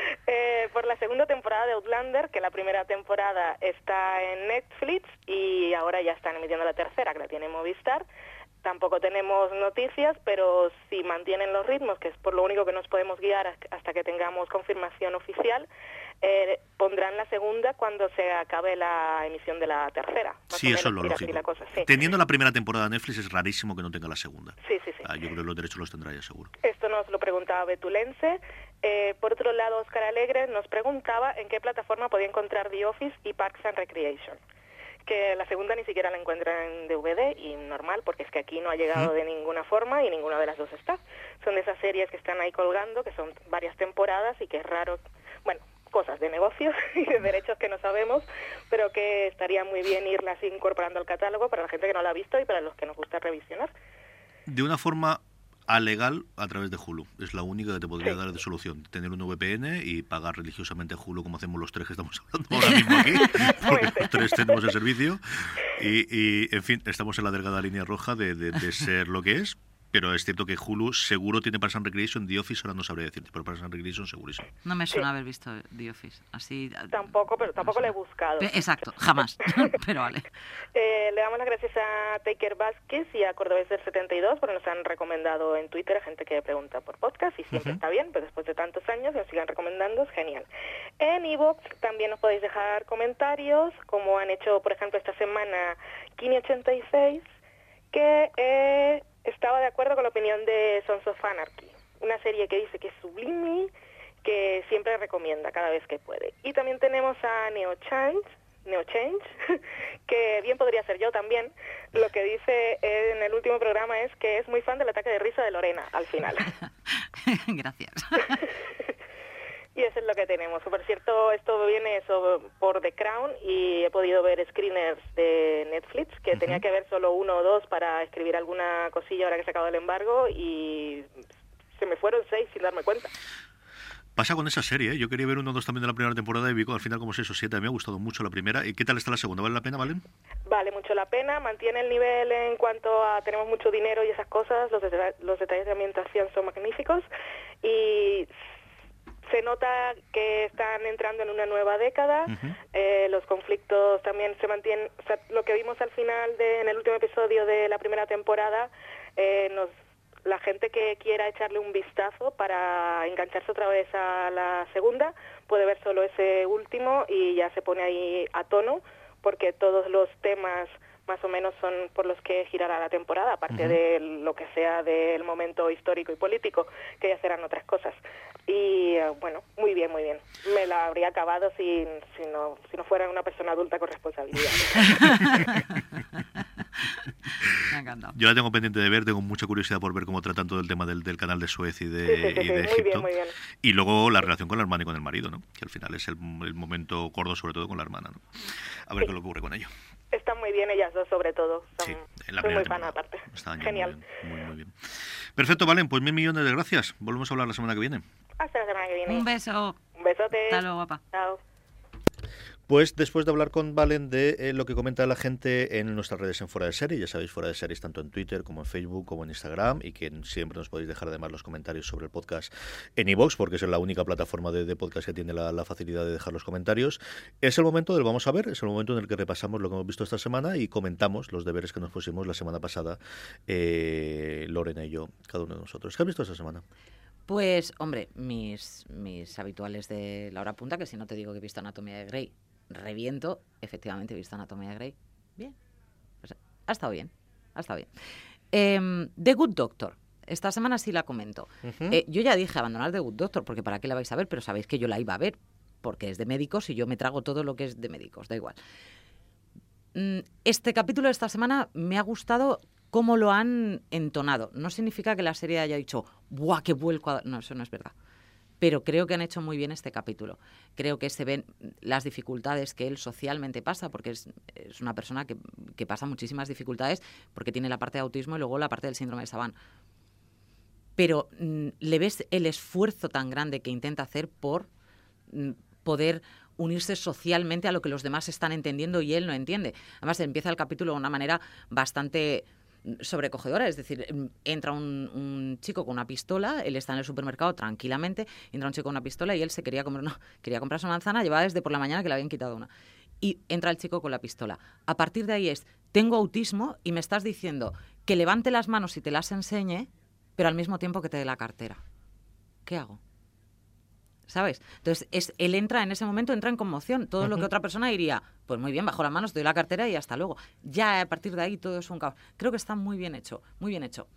Eh, por la segunda temporada de Outlander, que la primera temporada está en Netflix y ahora ya están emitiendo la tercera, que la tiene Movistar. Tampoco tenemos noticias, pero si mantienen los ritmos, que es por lo único que nos podemos guiar hasta que tengamos confirmación oficial, eh, pondrán la segunda cuando se acabe la emisión de la tercera. Sí, eso es lo lógico. La cosa, sí. Teniendo la primera temporada de Netflix es rarísimo que no tenga la segunda. Sí, sí, sí. Ah, yo creo que los derechos los tendrá ya seguro. Esto nos lo preguntaba Betulense. Eh, por otro lado, Óscar Alegre nos preguntaba en qué plataforma podía encontrar The Office y Parks and Recreation. Que la segunda ni siquiera la encuentra en D V D, y normal, porque es que aquí no ha llegado de ninguna forma y ninguna de las dos está. Son de esas series que están ahí colgando, que son varias temporadas y que es raro, bueno, cosas de negocios y de derechos que no sabemos, pero que estaría muy bien irlas incorporando al catálogo para la gente que no la ha visto y para los que nos gusta revisionar. De una forma alegal a través de Hulu. Es la única que te podría sí. dar de solución. Tener un V P N y pagar religiosamente Hulu como hacemos los tres que estamos hablando ahora mismo aquí, porque los tres tenemos el servicio. Y, y, en fin, estamos en la delgada línea roja de, de, de ser lo que es. Pero es cierto que Hulu seguro tiene Parks and Recreation. The Office ahora no sabría decirte, pero Parks and Recreation segurísimo. No me suena sí. haber visto The Office. Así. Tampoco, pero tampoco no lo he buscado. Exacto, jamás. Pero vale. Eh, le damos las gracias a Taker Vázquez y a Cordobés del setenta y dos porque nos han recomendado en Twitter a gente que pregunta por podcast y siempre uh-huh. está bien, pero después de tantos años nos sigan recomendando, es genial. En iVoox también nos podéis dejar comentarios, como han hecho, por ejemplo, esta semana Kini ochenta y seis, que... Eh, estaba de acuerdo con la opinión de Sons of Anarchy, una serie que dice que es sublime, que siempre recomienda cada vez que puede. Y también tenemos a Neo Change, Neo Change, que bien podría ser yo también. Lo que dice en el último programa es que es muy fan del ataque de risa de Lorena al final. Gracias. Y eso es lo que tenemos. Por cierto, esto viene eso por The Crown y he podido ver screeners de Netflix, que uh-huh. tenía que ver solo uno o dos para escribir alguna cosilla ahora que se acabó el embargo y se me fueron seis sin darme cuenta. Pasa con esa serie, ¿eh? Yo quería ver uno o dos también de la primera temporada y vi al final como seis o siete. Me ha gustado mucho la primera. ¿Y qué tal está la segunda? ¿Vale la pena, Valen? Vale mucho la pena, mantiene el nivel en cuanto a tenemos mucho dinero y esas cosas, los, de- los detalles de ambientación son magníficos y... se nota que están entrando en una nueva década, uh-huh. eh, los conflictos también se mantienen, o sea, lo que vimos al final de, en el último episodio de la primera temporada, eh, nos, la gente que quiera echarle un vistazo para engancharse otra vez a la segunda, puede ver solo ese último y ya se pone ahí a tono, porque todos los temas más o menos son por los que girará la temporada, aparte uh-huh. de lo que sea del momento histórico y político, que ya serán otras cosas. Y bueno, muy bien, muy bien. Me la habría acabado si, si, no, si no fuera una persona adulta con responsabilidad. Me ha encantado. Yo la tengo pendiente de ver, tengo mucha curiosidad por ver cómo tratan todo el tema del, del canal de Suez y de, sí, sí, sí, y de sí. Egipto. Muy bien, muy bien. Y luego la relación con la hermana y con el marido, ¿no? Que al final es el, el momento gordo, sobre todo con la hermana, ¿no? A ver sí. qué le ocurre con ello. Están muy bien ellas dos, sobre todo. Son, sí, en la soy muy temporada. fan aparte. Están genial. Muy bien, muy, muy bien. Perfecto, Valen, pues mil millones de gracias. Volvemos a hablar la semana que viene. Hasta la semana que viene. Un beso. Un besote. Hasta luego, guapa. Chao. Pues después de hablar con Valen de eh, lo que comenta la gente en nuestras redes en Fuera de Serie, ya sabéis, Fuera de Series tanto en Twitter como en Facebook como en Instagram, y que siempre nos podéis dejar además los comentarios sobre el podcast en iVoox, porque es la única plataforma de, de podcast que tiene la, la facilidad de dejar los comentarios. Es el momento del vamos a ver, es el momento en el que repasamos lo que hemos visto esta semana y comentamos los deberes que nos pusimos la semana pasada, eh, Lorena y yo, cada uno de nosotros. ¿Qué has visto esta semana? Pues, hombre, mis, mis habituales de la hora punta, que si no te digo que he visto Anatomía de Grey, reviento. Efectivamente he visto Anatomía de Grey. Bien. Pues ha estado bien. Ha estado bien. Eh, The Good Doctor. Esta semana sí la comento. Uh-huh. Eh, yo ya dije abandonar The Good Doctor, porque para qué la vais a ver, pero sabéis que yo la iba a ver, porque es de médicos y yo me trago todo lo que es de médicos, da igual. Este capítulo de esta semana me ha gustado cómo lo han entonado. No significa que la serie haya dicho, ¡buah, qué vuelco! A... No, eso no es verdad. Pero creo que han hecho muy bien este capítulo. Creo que se ven las dificultades que él socialmente pasa, porque es, es una persona que, que pasa muchísimas dificultades, porque tiene la parte de autismo y luego la parte del síndrome de Savant. pero mm, le ves el esfuerzo tan grande que intenta hacer por mm, poder unirse socialmente a lo que los demás están entendiendo y él no entiende. Además, empieza el capítulo de una manera bastante sobrecogedora, es decir, entra un, un chico con una pistola, él está en el supermercado tranquilamente, entra un chico con una pistola y él se quería comer, no, quería comprarse una manzana, llevaba desde por la mañana que le habían quitado una. Y entra el chico con la pistola. A partir de ahí es, tengo autismo y me estás diciendo que levante las manos y te las enseñe, pero al mismo tiempo que te dé la cartera. ¿Qué hago? ¿Sabes? Entonces, es, él entra en ese momento, entra en conmoción. Todo uh-huh. lo que otra persona diría, pues muy bien, bajo las manos, te doy la cartera y hasta luego. Ya a partir de ahí todo es un caos. Creo que está muy bien hecho, muy bien hecho.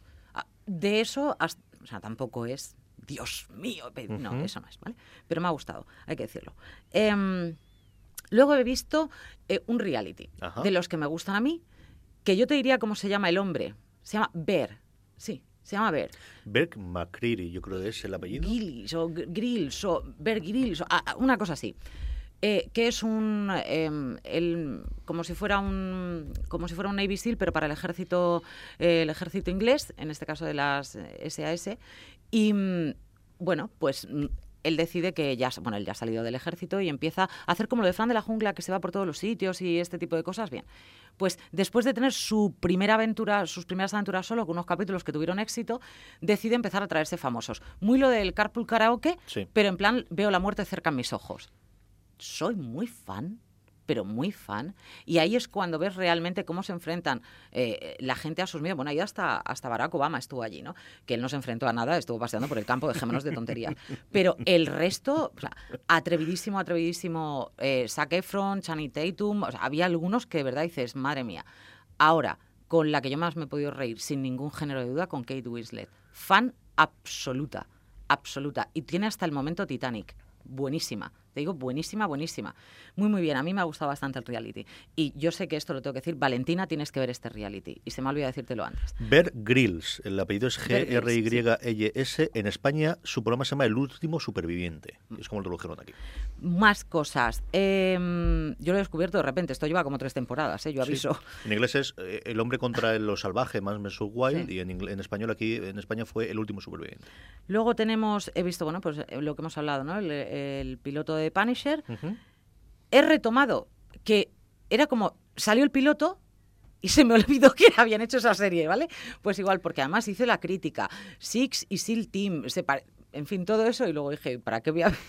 De eso, hasta, o sea, tampoco es, Dios mío, no, uh-huh. eso no es, ¿vale? Pero me ha gustado, hay que decirlo. Eh, luego he visto eh, un reality, uh-huh. de los que me gustan a mí, que yo te diría cómo se llama el hombre. Se llama Bear, sí. Se llama Bear. Bear McCreary, yo creo que es el apellido. Grills o Grills o Bear Grills, o, ah, una cosa así. Eh, que es un eh, el, como si fuera un como si fuera un Navy SEAL, pero para el ejército eh, el ejército inglés, en este caso de las S A S. Y bueno, pues él decide que ya, bueno, él ya ha salido del ejército y empieza a hacer como lo de Fran de la jungla, que se va por todos los sitios y este tipo de cosas. Bien, pues después de tener su primera aventura, sus primeras aventuras solo, con unos capítulos que tuvieron éxito, decide empezar a traerse famosos. Muy lo del Carpool Karaoke, sí. pero en plan, veo la muerte cerca en mis ojos. Soy muy fan, pero muy fan. Y ahí es cuando ves realmente cómo se enfrentan eh, la gente a sus miedos. Bueno, ahí hasta, hasta Barack Obama estuvo allí, ¿no? Que él no se enfrentó a nada, estuvo paseando por el campo, dejémonos de tonterías. Pero el resto, o sea, atrevidísimo, atrevidísimo, eh, Zac Efron, Channing Tatum, o sea, había algunos que de verdad dices, madre mía. Ahora, con la que yo más me he podido reír, sin ningún género de duda, con Kate Winslet. Fan absoluta, absoluta. Y tiene hasta el momento Titanic. Buenísima, te digo buenísima, buenísima. Muy, muy bien, a mí me ha gustado bastante el reality. Y yo sé que esto lo tengo que decir, Valentina, tienes que ver este reality. Y se me ha olvidado decírtelo antes. Bear Grylls, el apellido es G R Y L S. En España su programa se llama El Último Superviviente. Es como lo tradujeron aquí. Más cosas. Eh, yo lo he descubierto de repente, esto lleva como tres temporadas, ¿eh? Yo aviso. Sí. En inglés es eh, El hombre contra lo salvaje, más Mesut Wild, sí. y en, en español aquí, en España fue El Último Superviviente. Luego tenemos, he visto, bueno, pues lo que hemos hablado, ¿no? El, el piloto de Punisher. Uh-huh. He retomado que era como, salió el piloto y se me olvidó que habían hecho esa serie, ¿vale? Pues igual, porque además hice la crítica. Six y SEAL Team, se pare... en fin, todo eso, y luego dije, ¿para qué voy a...?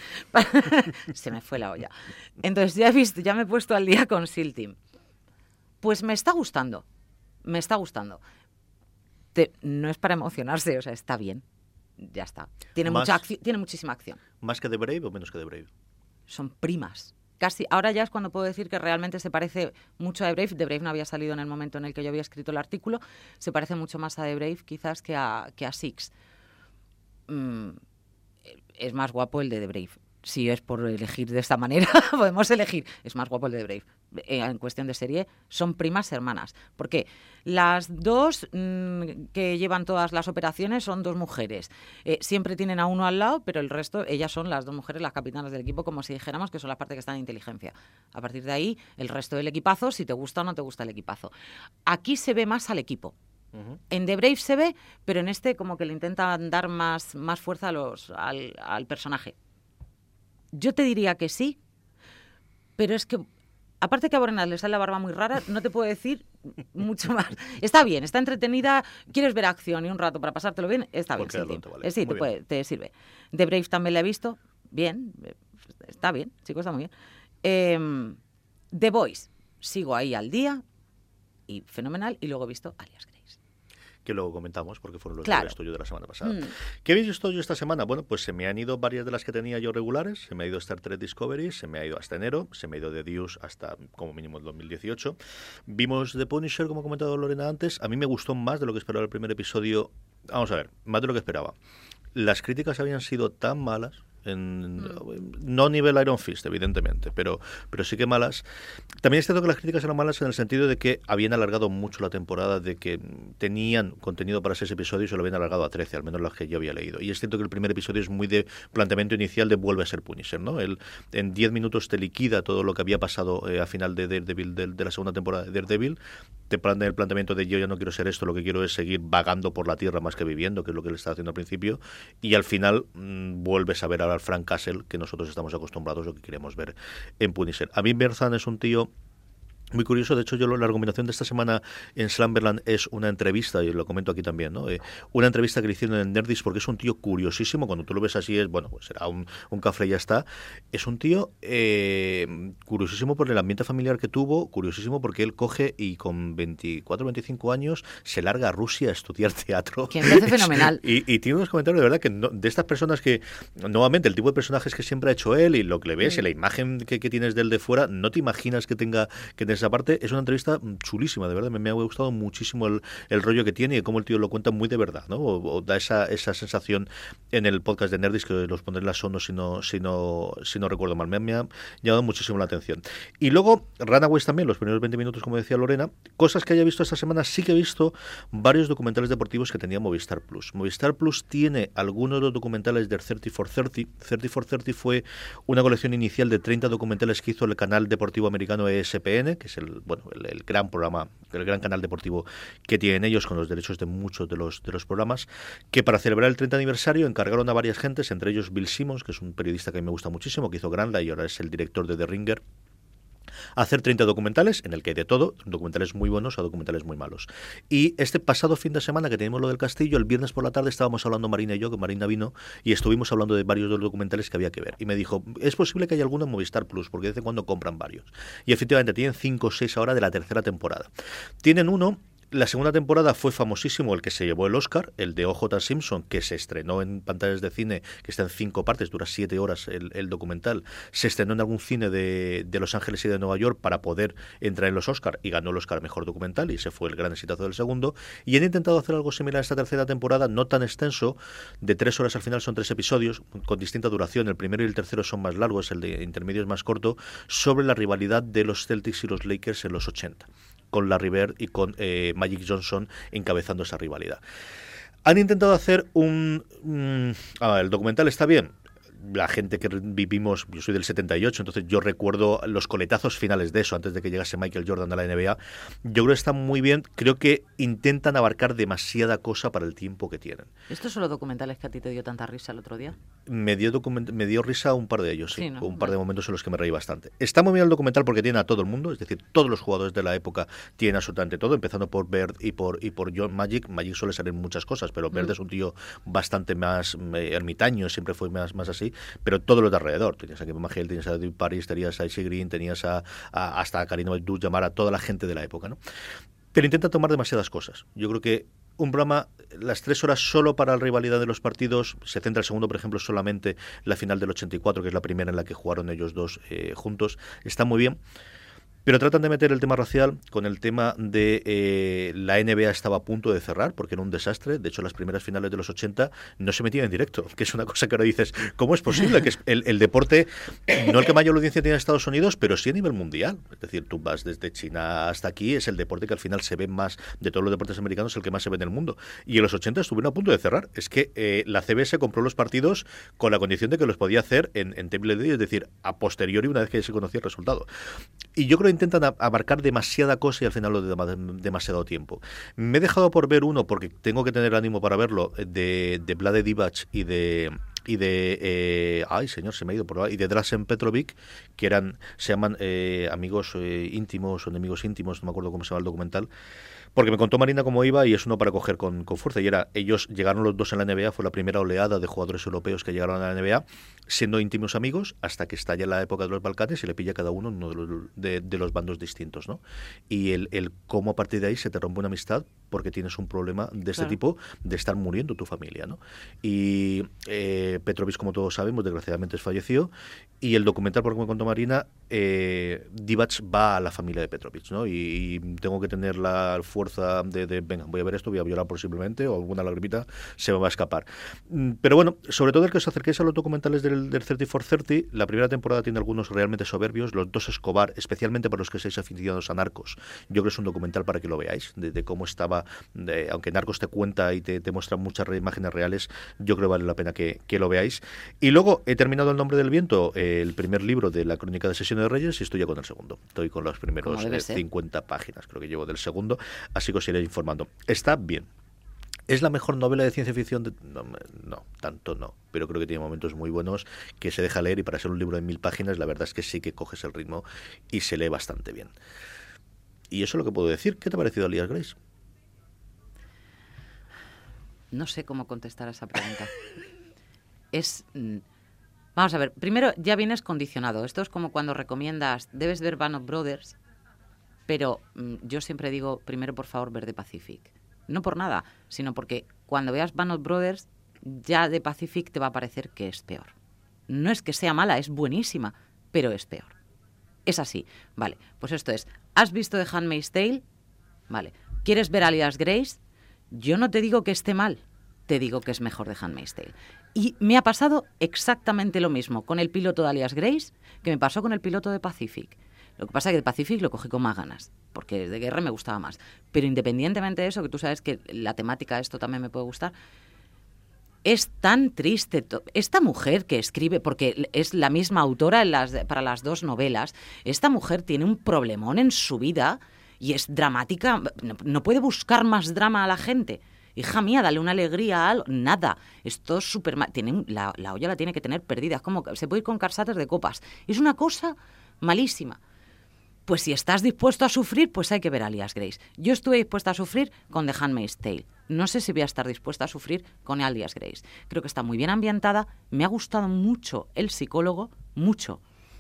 Se me fue la olla. Entonces ya he visto, ya me he puesto al día con SEAL Team. Pues me está gustando, me está gustando. Te... No es para emocionarse, o sea, está bien. Ya está. Tiene más, mucha acción, tiene muchísima acción. ¿Más que The Brave o menos que The Brave? Son primas. Casi, ahora ya es cuando puedo decir que realmente se parece mucho a The Brave. The Brave no había salido en el momento en el que yo había escrito el artículo. Se parece mucho más a The Brave quizás que a, que a Six. Mm, es más guapo el de The Brave. Si es por elegir de esta manera, podemos elegir. Es más guapo el de The Brave. En cuestión de serie, son primas hermanas. Porque las dos mmm, que llevan todas las operaciones son dos mujeres. Eh, siempre tienen a uno al lado, pero el resto, ellas son las dos mujeres, las capitanas del equipo, como si dijéramos que son las partes que están en inteligencia. A partir de ahí, el resto del equipazo, si te gusta o no te gusta el equipazo. Aquí se ve más al equipo. Uh-huh. En The Brave se ve, pero en este como que le intentan dar más, más fuerza a los, al, al personaje. Yo te diría que sí, pero es que, aparte que a Borenas le sale la barba muy rara, no te puedo decir mucho más. Está bien, está entretenida, quieres ver acción y un rato para pasártelo bien, está bien. Sí, tonto, vale. sí te, puede, te sirve. The Brave también la he visto, bien, está bien, chico, está muy bien. Eh, The Boys, sigo ahí al día, y fenomenal, y luego he visto Alias Grace. Que luego comentamos, porque fueron los claro. deberes tuyos de la semana pasada. Mm. ¿Qué habéis visto yo esta semana? Bueno, pues se me han ido varias de las que tenía yo regulares, se me ha ido Star Trek Discovery, se me ha ido hasta enero, se me ha ido The Deuce hasta como mínimo el dos mil dieciocho. Vimos The Punisher, como ha comentado Lorena antes, a mí me gustó más de lo que esperaba el primer episodio, vamos a ver, más de lo que esperaba. Las críticas habían sido tan malas En, mm. No a nivel Iron Fist, evidentemente, pero, pero sí que malas. También es cierto que las críticas eran malas en el sentido de que habían alargado mucho la temporada, de que tenían contenido para seis episodios y lo habían alargado a trece, al menos las que yo había leído. Y es cierto que el primer episodio es muy de planteamiento inicial de vuelve a ser Punisher, ¿no? Él en diez minutos te liquida todo lo que había pasado eh, a final de Daredevil, de, de la segunda temporada de Daredevil. Te plantea el planteamiento de yo ya no quiero ser esto, lo que quiero es seguir vagando por la tierra más que viviendo, que es lo que él estaba haciendo al principio. Y al final mmm, vuelves a ver a Frank Castle, que nosotros estamos acostumbrados, lo que queremos ver en Punisher. A mí Berzan es un tío muy curioso. De hecho, yo la recomendación de esta semana en Slumberland es una entrevista, y lo comento aquí también, ¿no? Eh, una entrevista que le hicieron en Nerdist, porque es un tío curiosísimo. Cuando tú lo ves así, es, bueno, pues será un, un café y ya está. Es un tío eh, curiosísimo por el ambiente familiar que tuvo, curiosísimo porque él coge y con veinticuatro, veinticinco años se larga a Rusia a estudiar teatro. Que me parece fenomenal. Y, y tiene unos comentarios de verdad que no, de estas personas que, nuevamente, el tipo de personajes que siempre ha hecho él y lo que le ves, sí. y la imagen que, que tienes de él de fuera, no te imaginas que tenga que tenga esa parte. Es una entrevista chulísima, de verdad, me, me ha gustado muchísimo el, el rollo que tiene y cómo el tío lo cuenta muy de verdad, ¿no? O, o da esa, esa sensación en el podcast de Nerdist, que los pondré en las sonos si no, si no, si no recuerdo mal. Me, me ha llamado muchísimo la atención. Y luego, Runaways también, los primeros veinte minutos, como decía Lorena, cosas que haya visto esta semana, sí que he visto varios documentales deportivos que tenía Movistar Plus. Movistar Plus tiene algunos de los documentales del treinta por treinta. treinta por treinta fue una colección inicial de treinta documentales que hizo el canal deportivo americano E S P N, que es el bueno, el, el gran programa, el gran canal deportivo que tienen ellos con los derechos de muchos de los de los programas, que para celebrar el treinta aniversario encargaron a varias gentes, entre ellos Bill Simmons, que es un periodista que a mí me gusta muchísimo, que hizo Granda y ahora es el director de The Ringer, hacer treinta documentales, en el que hay de todo, documentales muy buenos a documentales muy malos. Y este pasado fin de semana que tenemos lo del castillo, el viernes por la tarde estábamos hablando Marina y yo, que Marina vino, y estuvimos hablando de varios de los documentales que había que ver. Y me dijo, es posible que haya alguno en Movistar Plus, porque de vez en cuando compran varios. Y efectivamente, tienen cinco o seis ahora de la tercera temporada. Tienen uno... La segunda temporada fue famosísimo el que se llevó el Oscar, el de O J Simpson, que se estrenó en pantallas de cine, que está en cinco partes, dura siete horas el, el documental. Se estrenó en algún cine de, de Los Ángeles y de Nueva York para poder entrar en los Oscar y ganó el Oscar Mejor Documental y ese fue el gran exitazo del segundo. Y han intentado hacer algo similar a esta tercera temporada, no tan extenso, de tres horas al final, son tres episodios, con distinta duración. El primero y el tercero son más largos, el de intermedio es más corto, sobre la rivalidad de los Celtics y los Lakers en los ochenta. Con Larry Bird y con eh, Magic Johnson encabezando esa rivalidad. Han intentado hacer un... un ah, el documental está bien. La gente que vivimos, yo soy del setenta y ocho, entonces yo recuerdo los coletazos finales de eso, antes de que llegase Michael Jordan a la N B A. Yo creo que está muy bien, creo que intentan abarcar demasiada cosa para el tiempo que tienen. ¿Estos son los documentales que a ti te dio tanta risa el otro día? Me dio, document- me dio risa un par de ellos, sí, sí ¿no? un par de momentos en los que me reí bastante. Está muy bien el documental porque tiene a todo el mundo, es decir, todos los jugadores de la época tienen absolutamente todo, empezando por Bird y por, y por John Magic. Magic suele salir en muchas cosas, pero Bird mm. es un tío bastante más eh, ermitaño, siempre fue más, más así. Pero todo lo de alrededor, tenías a Kevin McHale, tenías a David Paris, tenías a Icy Green, tenías a, a hasta a Karim Abdul-Jabbar, a toda la gente de la época, ¿no? Pero intenta tomar demasiadas cosas. Yo creo que un programa, las tres horas solo para la rivalidad de los partidos, se centra el segundo, por ejemplo, solamente la final del ochenta y cuatro, que es la primera en la que jugaron ellos dos eh, juntos, está muy bien. Pero tratan de meter el tema racial con el tema de eh, la N B A estaba a punto de cerrar porque era un desastre. De hecho, las primeras finales de los ochenta no se metían en directo, que es una cosa que ahora dices, ¿cómo es posible? Que es el, el deporte, no el que mayor audiencia tiene en Estados Unidos, pero sí a nivel mundial. Es decir, tú vas desde China hasta aquí, es el deporte que al final se ve más, de todos los deportes americanos, el que más se ve en el mundo. Y en los ochenta estuvieron a punto de cerrar. Es que eh, la C B S compró los partidos con la condición de que los podía hacer en, en Table Day, es decir, a posteriori, una vez que se conocía el resultado. Y yo creo que intentan abarcar demasiada cosa y al final lo de demasiado tiempo. Me he dejado por ver uno, porque tengo que tener ánimo para verlo, de, de Vlade Divac y de y de eh, ay señor se me ha ido por ahí, y de Drazen Petrovic, que eran se llaman eh, amigos eh, íntimos o enemigos íntimos, no me acuerdo cómo se llama el documental, porque me contó Marina cómo iba y es uno para coger con, con fuerza. Y era, ellos llegaron los dos en la N B A, fue la primera oleada de jugadores europeos que llegaron a la N B A, siendo íntimos amigos, hasta que estalla la época de los Balcanes y le pilla a cada uno uno de los, de, de los bandos distintos, ¿no? Y el, el cómo a partir de ahí se te rompe una amistad porque tienes un problema de este claro. tipo, de estar muriendo tu familia, ¿no? Y eh, Petrovich, como todos sabemos, desgraciadamente falleció, y el documental, por como contó Marina, eh, Divac va a la familia de Petrovich, ¿no? Y, y tengo que tener la fuerza de, de, venga, voy a ver esto, voy a llorar posiblemente, o alguna lagrimita se me va a escapar. Pero bueno, sobre todo el que os acerquéis a los documentales del, del treinta por treinta, la primera temporada tiene algunos realmente soberbios, los dos Escobar, especialmente para los que seáis aficionados a Narcos. Yo creo que es un documental para que lo veáis, de, de cómo estaba, de, aunque Narcos te cuenta y te, te muestra muchas re, imágenes reales, yo creo que vale la pena que, que lo veáis. Y luego he terminado El nombre del viento, eh, el primer libro de la crónica de Asesino de Reyes, y estoy ya con el segundo. Estoy con los primeros eh, cincuenta páginas, creo que llevo del segundo, así que os iré informando. Está bien. ¿Es la mejor novela de ciencia ficción? De... No, no, tanto no, pero creo que tiene momentos muy buenos que se deja leer, y para ser un libro de mil páginas la verdad es que sí que coges el ritmo y se lee bastante bien. Y eso es lo que puedo decir. ¿Qué te ha parecido Alias Grace? No sé cómo contestar a esa pregunta. Es... Vamos a ver, primero ya vienes condicionado. Esto es como cuando recomiendas, debes ver Band of Brothers, pero mm, yo siempre digo, primero por favor ver The Pacific. No por nada, sino porque cuando veas Band of Brothers, ya The Pacific te va a parecer que es peor. No es que sea mala, es buenísima, pero es peor. Es así. Vale, pues esto es, ¿has visto The Handmaid's Tale? Vale. ¿Quieres ver Alias Grace? Yo no te digo que esté mal, te digo que es mejor The Handmaid's Tale. Y me ha pasado exactamente lo mismo con el piloto de Alias Grace que me pasó con el piloto de Pacific. Lo que pasa es que de Pacific lo cogí con más ganas, porque de guerra me gustaba más. Pero independientemente de eso, que tú sabes que la temática de esto también me puede gustar, es tan triste. Esta mujer que escribe, porque es la misma autora en las, para las dos novelas, esta mujer tiene un problemón en su vida y es dramática. No, no puede buscar más drama a la gente. Hija mía, dale una alegría a algo. Nada. Esto es súper mal. Tiene, la, la olla la tiene que tener perdida. Es como que se puede ir con carsates de copas. Es una cosa malísima. Pues si estás dispuesto a sufrir, pues hay que ver Alias Grace. Yo estuve dispuesta a sufrir con The Handmaid's Tale. No sé si voy a estar dispuesta a sufrir con Alias Grace. Creo que está muy bien ambientada. Me ha gustado mucho el psicólogo, mucho.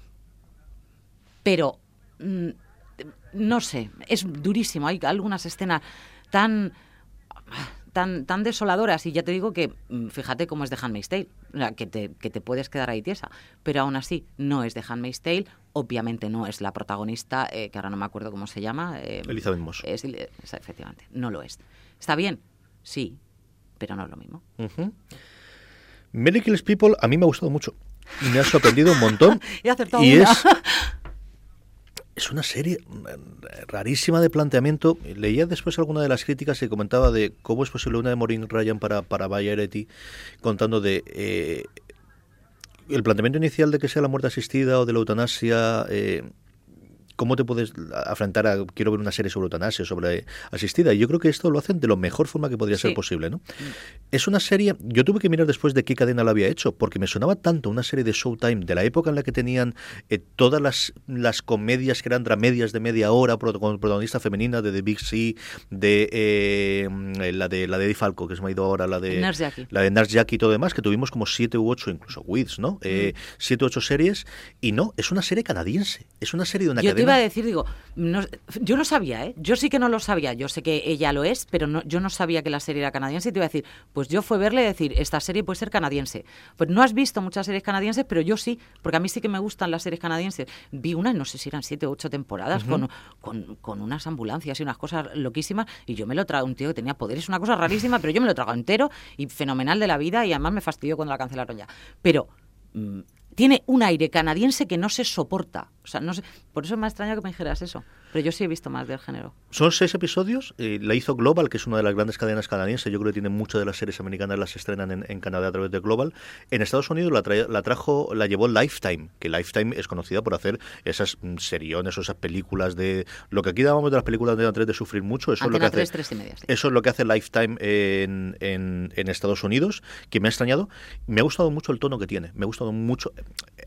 Pero, mmm, no sé, es durísimo. Hay algunas escenas tan... Tan, tan desoladoras, y ya te digo que fíjate cómo es The Handmaid's Tale, o sea, que, te, que te puedes quedar ahí tiesa, pero aún así no es The Handmaid's Tale, obviamente no es la protagonista, eh, que ahora no me acuerdo cómo se llama. Eh, Elizabeth Moss. Es, es, efectivamente, no lo es. ¿Está bien? Sí, pero no es lo mismo. Uh-huh. Mary Kills People a mí me ha gustado mucho, y me ha sorprendido un montón. He acertado y una. es... Es una serie rarísima de planteamiento. Leía después alguna de las críticas que comentaba de cómo es posible una de Maureen Ryan para, para Variety, contando de eh, el planteamiento inicial de que sea la muerte asistida o de la eutanasia. Eh, ¿Cómo te puedes afrontar a quiero ver una serie sobre eutanasia, sobre asistida? Y yo creo que esto lo hacen de la mejor forma que podría sí. ser posible, ¿no? Mm. Es una serie, yo tuve que mirar después de qué cadena la había hecho, porque me sonaba tanto una serie de Showtime de la época en la que tenían eh, todas las, las comedias que eran dramedias de media hora con protagonista femenina, de The Big C, de eh, la de la de Eddie Falco, que se me ha ido ahora, la de Nurse Jackie. La de Nurse Jackie y todo demás, que tuvimos como siete u ocho, incluso Wiz, ¿no? Eh, mm. Siete u ocho series, y no, es una serie canadiense, es una serie de una yo cadena. Iba a decir, digo, no, yo no sabía, ¿eh? Yo sí que no lo sabía. Yo sé que ella lo es, pero no, yo no sabía que la serie era canadiense. Y te iba a decir, pues yo fui a verle y decir, esta serie puede ser canadiense. Pues no has visto muchas series canadienses, pero yo sí, porque a mí sí que me gustan las series canadienses. Vi una, no sé si eran siete o ocho temporadas, uh-huh. con, con, con unas ambulancias y unas cosas loquísimas, y yo me lo trago, un tío que tenía poderes, una cosa rarísima, pero yo me lo trago entero y fenomenal de la vida, y además me fastidió cuando la cancelaron ya. Pero... Mmm, tiene un aire canadiense que no se soporta. O sea, no sé, por eso me ha extrañado que me dijeras eso. Pero yo sí he visto más del género. Son seis episodios. Eh, la hizo Global, que es una de las grandes cadenas canadienses. Yo creo que tiene muchas de las series americanas las estrenan en, en Canadá a través de Global. En Estados Unidos la, tra- la trajo, la llevó Lifetime, que Lifetime es conocida por hacer esas seriones o esas películas de... Lo que aquí dábamos de las películas de Antena tres de sufrir mucho, eso, es lo, que tres, hace, tres y media, sí. eso es lo que hace Lifetime en, en, en Estados Unidos, que me ha extrañado. Me ha gustado mucho el tono que tiene. Me ha gustado mucho...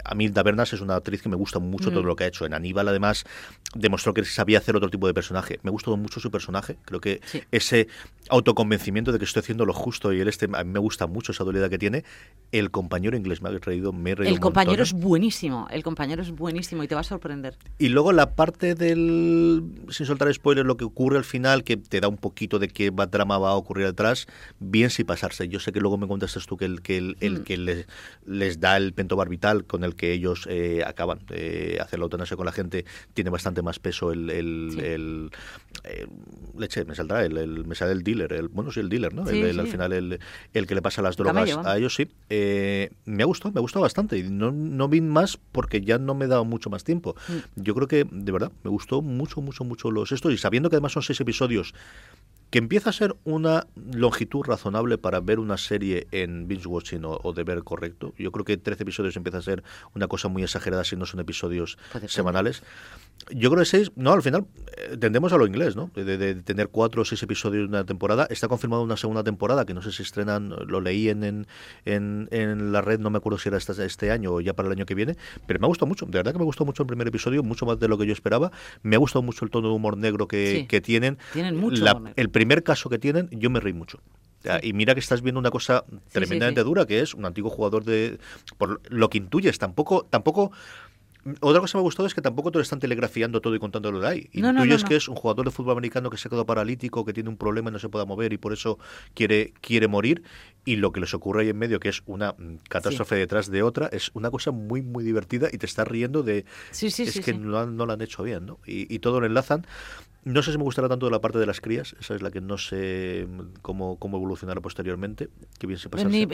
a mí Tabernas es una actriz que me gusta mucho mm. todo lo que ha hecho. En Aníbal, además, demostró que sabía hacer otro tipo de personaje. Me gustó mucho su personaje. Creo que sí. ese autoconvencimiento de que estoy haciendo lo justo y él este, a mí me gusta mucho esa dualidad que tiene. El compañero inglés me ha reído, me he reído El un compañero montón, es buenísimo, el compañero es buenísimo y te va a sorprender. Y luego la parte del, sin soltar spoilers, lo que ocurre al final, que te da un poquito de qué drama va a ocurrir detrás, bien sin pasarse. Yo sé que luego me contestas tú que el que, el, el mm. que les, les da el pentobarbital con el que ellos eh, acaban de hacer la eutanasia con la gente, tiene bastante más peso el, el, sí. el, el leche, me saldrá, el, el, me sale el dealer, el, bueno sí el dealer, ¿no? Sí, el, el, sí. Al final el, el que le pasa las drogas Camello, a ellos, sí. Eh, me ha gustado, me ha gustado bastante y no, no vi más porque ya no me he dado mucho más tiempo. Mm. Yo creo que, de verdad, me gustó mucho, mucho, mucho los estos y sabiendo que además son seis episodios, que empieza a ser una longitud razonable para ver una serie en binge watching o, o de ver correcto. Yo creo que trece episodios empieza a ser una cosa muy exagerada si no son episodios semanales. Yo creo que seis, no, al final eh, tendemos a lo inglés, ¿no? De, de, de tener cuatro o seis episodios en una temporada. Está confirmada una segunda temporada que no sé si estrenan, lo leí en, en, en, en la red, no me acuerdo si era este, este año o ya para el año que viene, pero me ha gustado mucho, de verdad que me gustó mucho el primer episodio, mucho más de lo que yo esperaba. Me ha gustado mucho el tono de humor negro que, sí, que tienen. Tienen mucho la, humor negro. El primer caso que tienen, yo me reí mucho. Y mira que estás viendo una cosa tremendamente sí, sí, sí. dura, que es un antiguo jugador de... Por lo que intuyes, tampoco... tampoco Otra cosa que me ha gustado es que tampoco te lo están telegrafiando todo y contándolo de ahí. No, Intuyes no, no, no. que es un jugador de fútbol americano que se ha quedado paralítico, que tiene un problema y no se puede mover y por eso quiere, quiere morir. Y lo que les ocurre ahí en medio, que es una catástrofe sí. detrás de otra, es una cosa muy, muy divertida y te estás riendo de... Sí, sí, es sí, que sí. No, no lo han hecho bien, ¿no? Y, y todo lo enlazan. No sé si me gustará tanto de la parte de las crías, esa es la que no sé cómo, cómo evolucionará posteriormente, que bien se pasarse. Ni,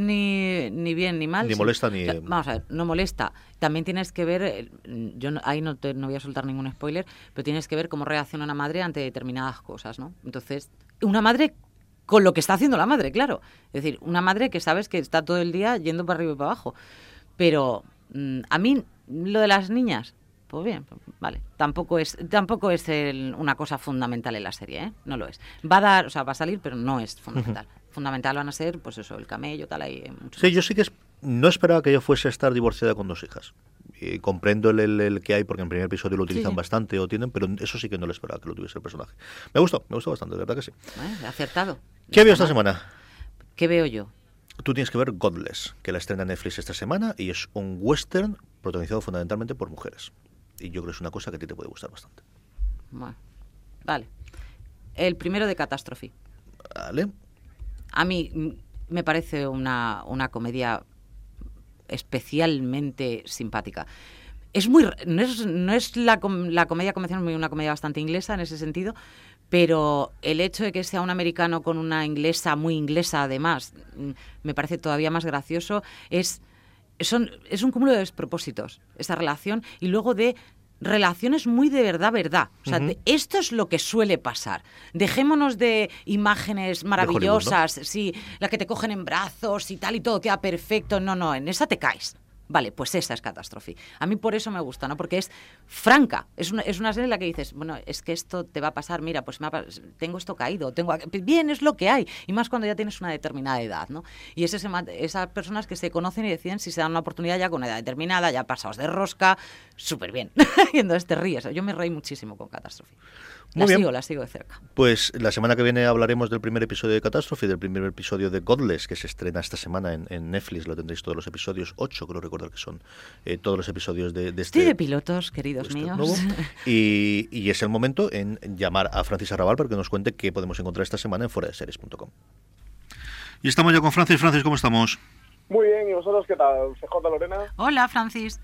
ni, ni bien ni mal. Ni sí. molesta ni... O sea, vamos a ver, no molesta. También tienes que ver, yo no, ahí no, te, no voy a soltar ningún spoiler, pero tienes que ver cómo reacciona una madre ante determinadas cosas, ¿no? Entonces, una madre con lo que está haciendo la madre, claro. Es decir, una madre que sabes que está todo el día yendo para arriba y para abajo. Pero mmm, a mí, lo de las niñas... Pues bien, vale. Tampoco es tampoco es el, una cosa fundamental en la serie, ¿eh? No lo es. Va a dar, o sea, va a salir, pero no es fundamental. Uh-huh. Fundamental van a ser, pues eso, el camello, tal, ahí. Sí, más. Yo sí que es, no esperaba que ella fuese a estar divorciada con dos hijas. Y comprendo el, el, el que hay, porque en el primer episodio lo utilizan sí, sí. bastante o tienen, pero eso sí que no lo esperaba que lo tuviese el personaje. Me gustó, me gustó bastante, de verdad que sí. Bueno, acertado. ¿Qué veo esta semana? ¿Qué veo yo? Tú tienes que ver Godless, que la estrena Netflix esta semana y es un western protagonizado fundamentalmente por mujeres. Y yo creo que es una cosa que a ti te puede gustar bastante. Bueno, vale. El primero de Catástrofe. Vale. A mí me parece una, una comedia especialmente simpática. Es muy, no es, no es la, la comedia convencional, una comedia bastante inglesa en ese sentido, pero el hecho de que sea un americano con una inglesa, muy inglesa además, me parece todavía más gracioso. Es... Son, es un cúmulo de despropósitos, esa relación, y luego de relaciones muy de verdad, verdad. O sea, uh-huh. de, esto es lo que suele pasar. Dejémonos de imágenes maravillosas, ¿no? Sí, la que te cogen en brazos y tal, y todo queda perfecto. No, no, en esa te caes. Vale, pues esa es Catástrofe. A mí por eso me gusta, ¿no? Porque es franca. Es una, es una serie en la que dices, bueno, es que esto te va a pasar, mira, pues me ha, tengo esto caído, tengo bien, es lo que hay. Y más cuando ya tienes una determinada edad, ¿no? Y es ese, esas personas que se conocen y deciden si se dan una oportunidad ya con una edad determinada, ya pasados de rosca, súper bien. Y entonces te ríes. Yo me reí muchísimo con Catástrofe. La Muy sigo, bien. la sigo de cerca. Pues la semana que viene hablaremos del primer episodio de Catástrofe y del primer episodio de Godless, que se estrena esta semana en, en Netflix. Lo tendréis todos los episodios, ocho creo recordar que son eh, todos los episodios de, de este... Estoy de pilotos, queridos este míos. Nuevo. Y, y es el momento en llamar a Francis Arrabal para que nos cuente qué podemos encontrar esta semana en fuera de series punto com. Y estamos ya con Francis. Francis, ¿cómo estamos? Muy bien, ¿y vosotros qué tal? C J, Lorena. Hola, Francis.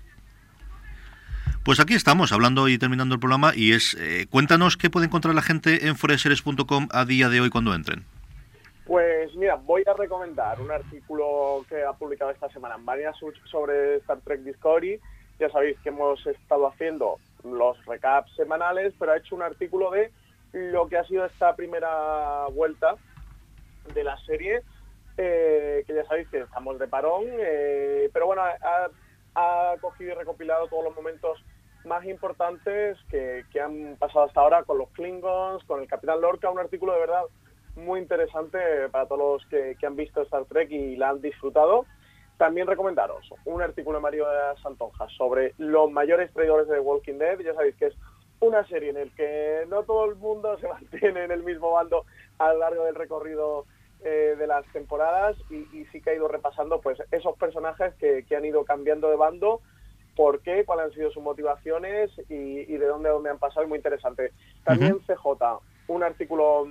Pues aquí estamos, hablando y terminando el programa, y es, eh, cuéntanos qué puede encontrar la gente en fuera de series punto com a día de hoy cuando entren. Pues mira, voy a recomendar un artículo que ha publicado esta semana en Vanilla sobre Star Trek Discovery. Ya sabéis que hemos estado haciendo los recaps semanales, pero ha hecho un artículo de lo que ha sido esta primera vuelta de la serie, eh, que ya sabéis que estamos de parón, eh, pero bueno, ha, ha cogido y recopilado todos los momentos más importantes que, que han pasado hasta ahora con los Klingons, con el Capitán Lorca, un artículo de verdad muy interesante para todos los que, que han visto Star Trek y la han disfrutado. También recomendaros un artículo de Mario Santonja sobre los mayores traidores de The Walking Dead. Ya sabéis que es una serie en la que no todo el mundo se mantiene en el mismo bando a lo largo del recorrido eh, de las temporadas y, y sí que ha ido repasando pues esos personajes que, que han ido cambiando de bando, por qué, cuáles han sido sus motivaciones y, y de dónde, dónde han pasado. Es muy interesante. También uh-huh. C J, un artículo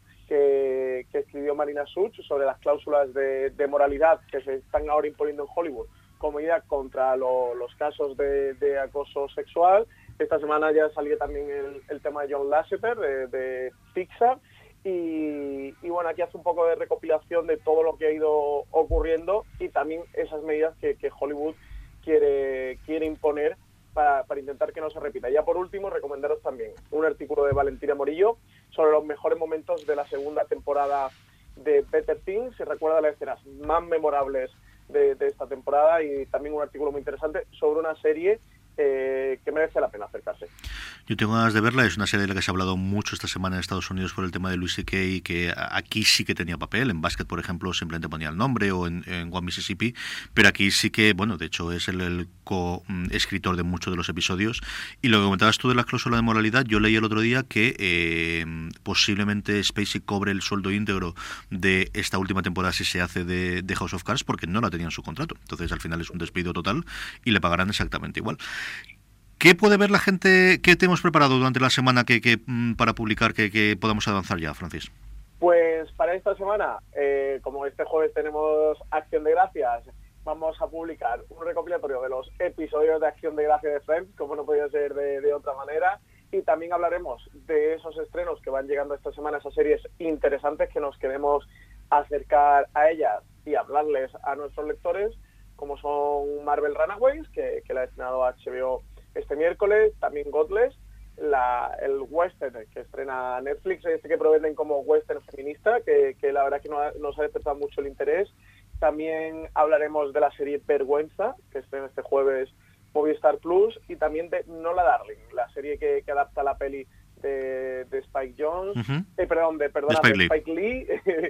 que, que escribió Marina Such sobre las cláusulas de, de moralidad que se están ahora imponiendo en Hollywood como medida contra lo, los casos de, de acoso sexual. Esta semana ya salió también el, el tema de John Lasseter, de, de Pixar, y, y bueno, aquí hace un poco de recopilación de todo lo que ha ido ocurriendo y también esas medidas que, que Hollywood quiere, quiere imponer para, para intentar que no se repita. Ya por último, recomendaros también un artículo de Valentina Morillo sobre los mejores momentos de la segunda temporada de Better Things, si recuerda las escenas más memorables de, de esta temporada, y también un artículo muy interesante sobre una serie Eh, que merece la pena acercarse. Yo tengo ganas de verla, es una serie de la que se ha hablado mucho esta semana en Estados Unidos por el tema de Louis C K, que aquí sí que tenía papel, en Basket por ejemplo simplemente ponía el nombre, o en, en One Mississippi, pero aquí sí que, bueno, de hecho es el, el co-escritor de muchos de los episodios. Y lo que comentabas tú de la cláusula de moralidad, yo leí el otro día que eh, posiblemente Spacey cobre el sueldo íntegro de esta última temporada si se hace de, de House of Cards, porque no la tenía en su contrato, entonces al final es un despido total y le pagarán exactamente igual. ¿Qué puede ver la gente? ¿Qué tenemos preparado durante la semana que, que para publicar que, que podamos avanzar ya, Francis? Pues para esta semana, eh, como este jueves tenemos Acción de Gracias, vamos a publicar un recopilatorio de los episodios de Acción de Gracias de Friends, como no podía ser de, de otra manera, y también hablaremos de esos estrenos que van llegando esta semana, esas series interesantes que nos queremos acercar a ellas y hablarles a nuestros lectores, como son Marvel Runaways, que, que la ha estrenado H B O este miércoles, también Godless, la, el western que estrena Netflix, este que provenden como western feminista, que, que la verdad que no ha, nos ha despertado mucho el interés. También hablaremos de la serie Vergüenza, que estrena este jueves Movistar Plus, y también de Nola Darling, la serie que, que adapta la peli de, de Spike Jonze, uh-huh. eh, perdón, de, perdona, de Spike, de Spike Lee,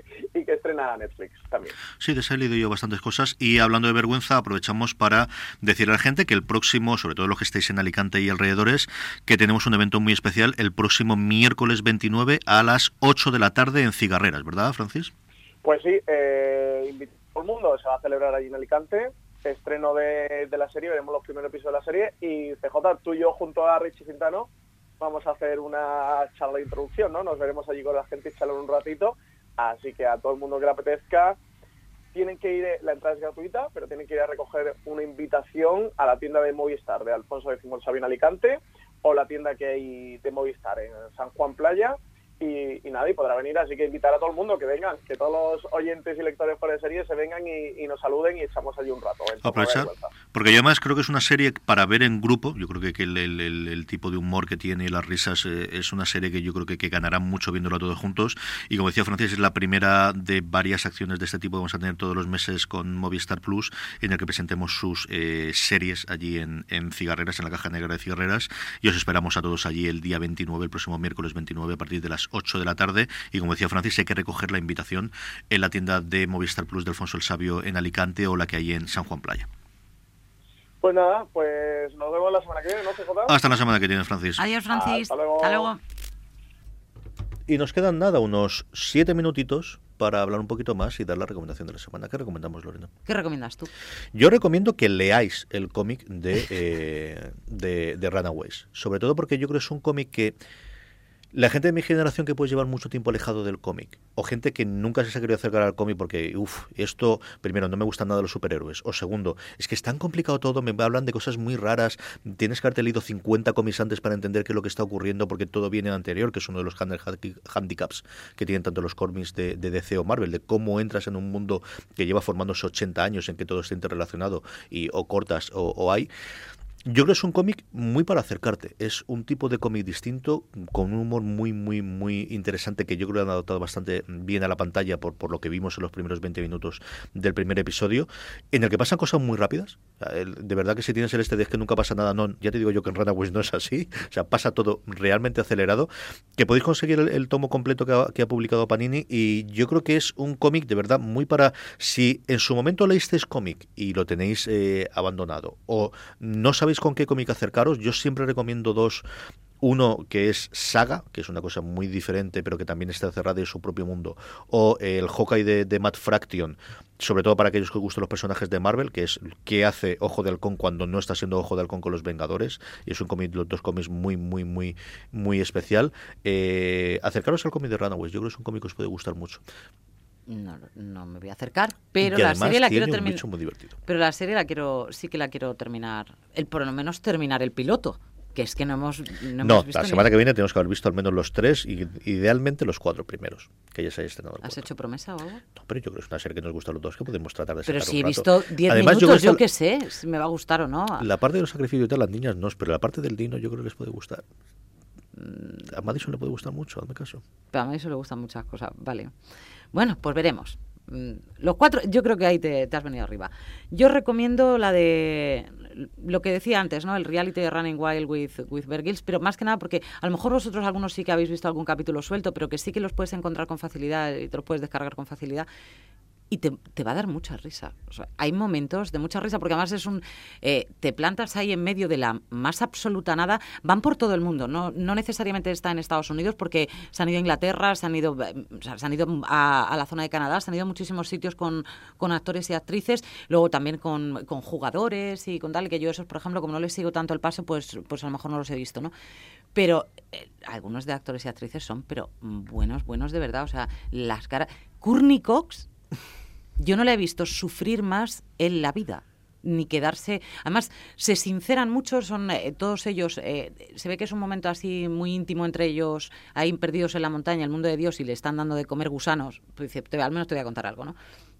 y que estrena Netflix también. Sí, de esa he leído yo bastantes cosas, y hablando de Vergüenza, aprovechamos para decirle a la gente que el próximo, sobre todo los que estéis en Alicante y alrededores, que tenemos un evento muy especial el próximo miércoles veintinueve a las ocho de la tarde en Cigarreras, ¿verdad, Francis? Pues sí, eh, invito a todo el mundo, se va a celebrar allí en Alicante, estreno de, de la serie, veremos los primeros episodios de la serie, y C J, tú y yo junto a Richie Fintano vamos a hacer una charla de introducción, ¿no? Nos veremos allí con la gente y charlar un ratito, así que a todo el mundo que le apetezca, tienen que ir, la entrada es gratuita, pero tienen que ir a recoger una invitación a la tienda de Movistar de Alfonso X el Sabio en Alicante, o la tienda que hay de Movistar en San Juan Playa, y, y nada, y podrá venir, así que invitar a todo el mundo que vengan, que todos los oyentes y lectores por la serie se vengan y, y nos saluden y echamos allí un rato. Aprovecha, porque yo además creo que es una serie para ver en grupo. Yo creo que, que el, el, el, el tipo de humor que tiene y las risas eh, es una serie que yo creo que, que ganarán mucho viéndola todos juntos, y como decía Francis, es la primera de varias acciones de este tipo que vamos a tener todos los meses con Movistar Plus, en el que presentemos sus eh, series allí en, en Cigarreras, en la caja negra de Cigarreras, y os esperamos a todos allí el día veintinueve, el próximo miércoles veintinueve a partir de las ocho de la tarde, y como decía Francis, hay que recoger la invitación en la tienda de Movistar Plus de Alfonso el Sabio en Alicante o la que hay en San Juan Playa. Pues nada, pues nos vemos la semana que viene, ¿no, C J? Hasta la semana que viene, Francis. Adiós, Francis. Hasta luego. Hasta luego. Y nos quedan nada, unos siete minutitos para hablar un poquito más y dar la recomendación de la semana. ¿Qué recomendamos, Lorena? ¿Qué recomiendas tú? Yo recomiendo que leáis el cómic de, eh, de, de Runaways, sobre todo porque yo creo que es un cómic que la gente de mi generación que puede llevar mucho tiempo alejado del cómic, o gente que nunca se ha querido acercar al cómic porque, uff, esto, primero, no me gustan nada los superhéroes, o segundo, es que es tan complicado todo, me hablan de cosas muy raras, tienes que haberte leído cincuenta cómics antes para entender qué es lo que está ocurriendo, porque todo viene anterior, que es uno de los handicaps que tienen tanto los cómics de, de D C o Marvel, de cómo entras en un mundo que lleva formándose ochenta años en que todo está interrelacionado y o cortas o, o hay. Yo creo que es un cómic muy para acercarte. Es un tipo de cómic distinto, con un humor muy, muy, muy interesante, que yo creo que han adaptado bastante bien a la pantalla por, por lo que vimos en los primeros veinte minutos del primer episodio, en el que pasan cosas muy rápidas. O sea, el, de verdad que si tienes el este de que nunca pasa nada, no, ya te digo yo que en Runaways no es así. O sea, pasa todo realmente acelerado. Que podéis conseguir el, el tomo completo que ha, que ha publicado Panini, y yo creo que es un cómic de verdad muy para, si en su momento leísteis cómic y lo tenéis eh, abandonado, o no sabéis con qué cómic acercaros, yo siempre recomiendo dos. Uno que es Saga, que es una cosa muy diferente, pero que también está cerrada en su propio mundo, o el Hawkeye de, de Matt Fraction, sobre todo para aquellos que os gustan los personajes de Marvel, que es qué hace Ojo de Halcón cuando no está siendo Ojo de Halcón con los Vengadores, y es un cómic, los dos cómics muy, muy, muy, muy especial. Eh, acercaros al cómic de Runaways, yo creo que es un cómic que os puede gustar mucho. No, no me voy a acercar, pero la serie la quiero terminar. Pero la serie la quiero, sí que la quiero terminar, el por lo menos terminar el piloto, que es que no hemos, no no hemos visto. La semana ni... que viene tenemos que haber visto al menos los tres, y idealmente los cuatro primeros, que ya se haya estrenado. ¿Has hecho promesa o algo? No, pero yo creo que es una serie que nos gusta a los dos, que podemos tratar de pero sacar si un he rato. visto diez Además, minutos, yo, yo qué sé, si me va a gustar o no. La parte de los sacrificios y tal, las niñas no, pero la parte del Dino yo creo que les puede gustar. A Madison le puede gustar mucho, hazme caso. Pero a Madison le gustan muchas cosas, vale. Bueno, pues veremos. Los cuatro, yo creo que ahí te, te has venido arriba. Yo recomiendo la de lo que decía antes, ¿no? El reality de Running Wild with, with Bear Grylls, pero más que nada porque a lo mejor vosotros algunos sí que habéis visto algún capítulo suelto, pero que sí que los puedes encontrar con facilidad y te los puedes descargar con facilidad. Y te, te va a dar mucha risa. O sea, hay momentos de mucha risa, porque además es un... Eh, te plantas ahí en medio de la más absoluta nada. Van por todo el mundo, no, no necesariamente está en Estados Unidos, porque se han ido a Inglaterra, se han ido, o sea, se han ido a, a la zona de Canadá, se han ido a muchísimos sitios con, con actores y actrices, luego también con, con jugadores y con tal, que yo esos, por ejemplo, como no les sigo tanto el paso, pues, pues a lo mejor no los he visto, ¿no? Pero eh, algunos de actores y actrices son, pero buenos, buenos de verdad. O sea, las caras... Courtney Cox... Yo no la he visto sufrir más en la vida, ni quedarse... Además, se sinceran mucho, son eh, todos ellos... Eh, se ve que es un momento así muy íntimo entre ellos, ahí perdidos en la montaña, el mundo de Dios, y le están dando de comer gusanos. Pues dice, te, al menos te voy a contar algo, ¿no?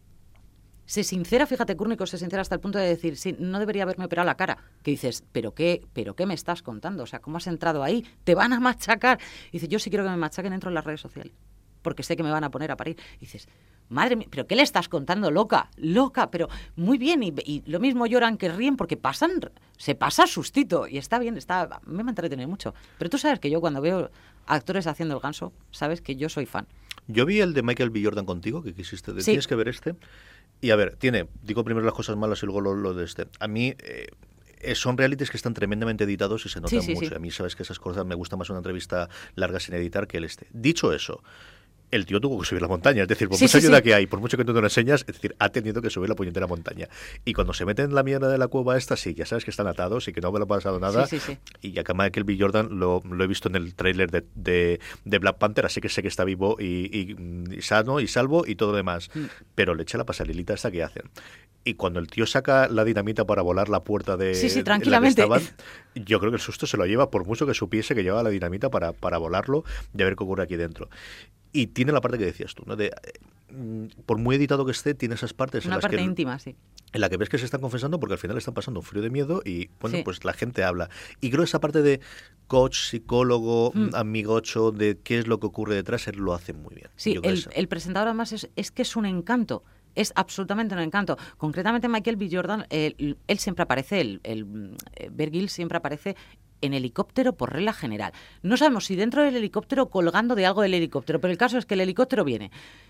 Se sincera, fíjate, Cúrnico se sincera hasta el punto de decir, sí, no debería haberme operado la cara. Que dices, ¿pero qué, pero qué me estás contando? O sea, ¿cómo has entrado ahí? Te van a machacar. Y dice, yo sí quiero que me machaquen dentro de las redes sociales, porque sé que me van a poner a parir. Y dices... Madre mía, ¿pero qué le estás contando? Loca, loca, pero muy bien. Y, y lo mismo lloran que ríen porque pasan, se pasa sustito. Y está bien, está, me va a entretener mucho. Pero tú sabes que yo cuando veo actores haciendo el ganso, sabes que yo soy fan. Yo vi el de Michael B. Jordan contigo, que quisiste, de, sí. Tienes que ver este. Y a ver, tiene, digo primero las cosas malas y luego lo, lo de este. A mí... Eh, son realities que están tremendamente editados y se notan sí, sí, mucho. Sí. A mí sabes que esas cosas me gusta más una entrevista larga sin editar que el este. Dicho eso, el tío tuvo que subir la montaña, es decir, por sí, mucha sí, ayuda sí. que hay, por mucho que tú no lo enseñas, es decir, ha tenido que subir la puñetera montaña. Y cuando se meten en la mierda de la cueva esta, sí, ya sabes que están atados y que no me lo ha pasado nada. Sí, sí, sí. Y acá Michael B. Jordan lo, lo he visto en el tráiler de, de, de Black Panther, así que sé que está vivo y, y, y sano y salvo y todo lo demás. Mm. Pero le echa la pasarelita esta que hacen. Y cuando el tío saca la dinamita para volar la puerta de, sí, sí, tranquilamente. En la que estaban, yo creo que el susto se lo lleva, por mucho que supiese que llevaba la dinamita para, para volarlo y a ver qué ocurre aquí dentro. Y tiene la parte que decías tú, ¿no? De, eh, por muy editado que esté, tiene esas partes Una en las parte que... íntima, sí. En la que ves que se están confesando porque al final están pasando un frío de miedo y, bueno, sí. pues la gente habla. Y creo que esa parte de coach, psicólogo, mm. amigocho, de qué es lo que ocurre detrás, él lo hace muy bien. Sí, el, el presentador además es, es que es un encanto. Es absolutamente un encanto. Concretamente Michael B. Jordan, él, él siempre aparece, el, el Bear Grylls siempre aparece en helicóptero por regla general. No sabemos si dentro del helicóptero, colgando de algo del helicóptero, pero el caso es que el helicóptero viene.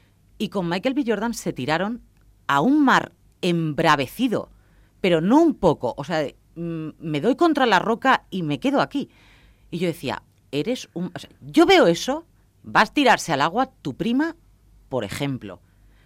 Y con Michael B. Jordan se tiraron a un mar embravecido, pero no un poco. O sea, me doy contra la roca y me quedo aquí. Y yo decía, eres un... O sea, yo veo eso, vas a tirarse al agua tu prima, por ejemplo.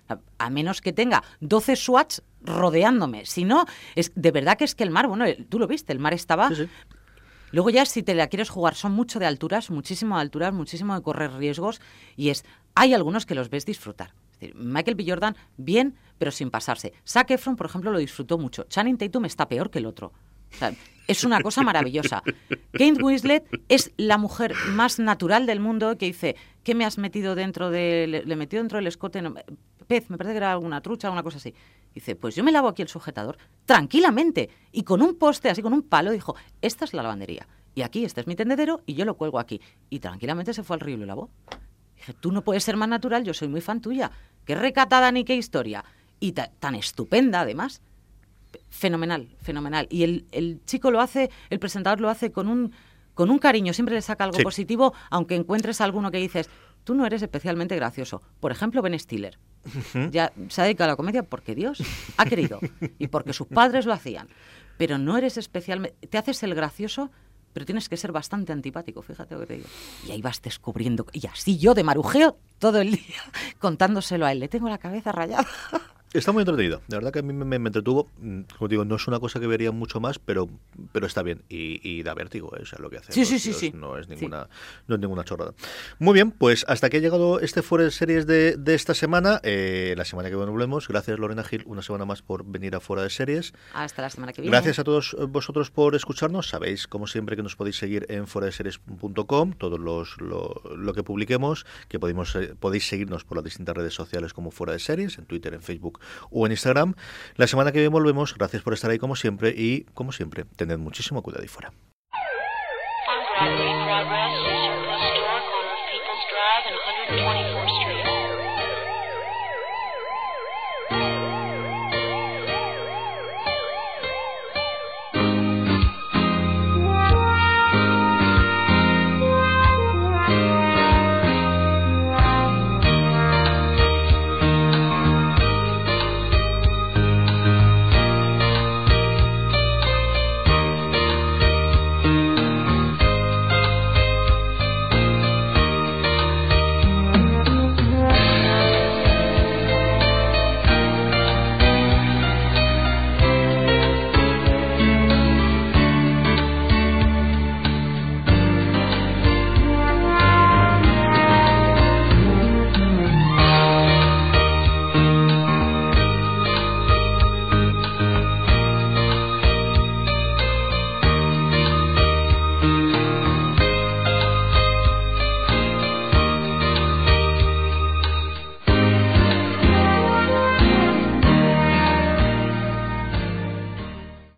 A menos que tenga doce SWATs rodeándome. Si no, es de verdad que es que el mar, bueno, tú lo viste, el mar estaba... Sí, sí. Luego ya si te la quieres jugar, son mucho de alturas, muchísimo de alturas, muchísimo de correr riesgos, y es hay algunos que los ves disfrutar. Es decir, Michael B. Jordan, bien, pero sin pasarse. Zac Efron, por ejemplo, lo disfrutó mucho. Channing Tatum está peor que el otro. O sea, es una cosa maravillosa. Kate Winslet es la mujer más natural del mundo, que dice, ¿qué me has metido dentro de...? Le, le metió dentro del escote... No, pez, me parece que era alguna trucha o una cosa así. Y Dice, pues yo me lavo aquí el sujetador tranquilamente. Y con un poste, así con un palo, dijo, esta es la lavandería. Y aquí, este es mi tendedero y yo lo cuelgo aquí. Y tranquilamente se fue al río y lo lavó. Dije, tú no puedes ser más natural, yo soy muy fan tuya. Qué recatada ni qué historia. Y ta- tan estupenda, además. Fenomenal, fenomenal. Y el, el chico lo hace, el presentador lo hace con un, con un cariño, siempre le saca algo sí. positivo, aunque encuentres alguno que dices, tú no eres especialmente gracioso. Por ejemplo, Ben Stiller. Uh-huh. Ya se ha dedicado a la comedia porque Dios ha querido y porque sus padres lo hacían. Pero no eres especialmente... Te haces el gracioso, pero tienes que ser bastante antipático, fíjate lo que te digo. Y ahí vas descubriendo... Y así yo de marujeo todo el día contándoselo a él. Le tengo la cabeza rayada. Está muy entretenido, de verdad que a mí me, me, me entretuvo. Como digo, no es una cosa que vería mucho más, pero pero está bien y, y da vértigo, ¿eh? O sea, lo que hace. Sí, sí, sí, sí. No es ninguna sí. no es ninguna chorrada. Muy bien, pues hasta aquí ha llegado este Fuera de Series de, de esta semana. Eh, la semana que viene volvemos. Gracias, Lorena Gil, una semana más por venir a Fuera de Series. Hasta la semana que viene. Gracias a todos vosotros por escucharnos. Sabéis, como siempre, que nos podéis seguir en fuera de series punto com, todo los, lo, lo que publiquemos, que podemos, eh, podéis seguirnos por las distintas redes sociales como Fuera de Series, en Twitter, en Facebook o en Instagram. La semana que viene volvemos. Gracias por estar ahí como siempre y, como siempre, tened muchísimo cuidado ahí fuera. On Broadway, Progress, Historic on People's Drive and one twenty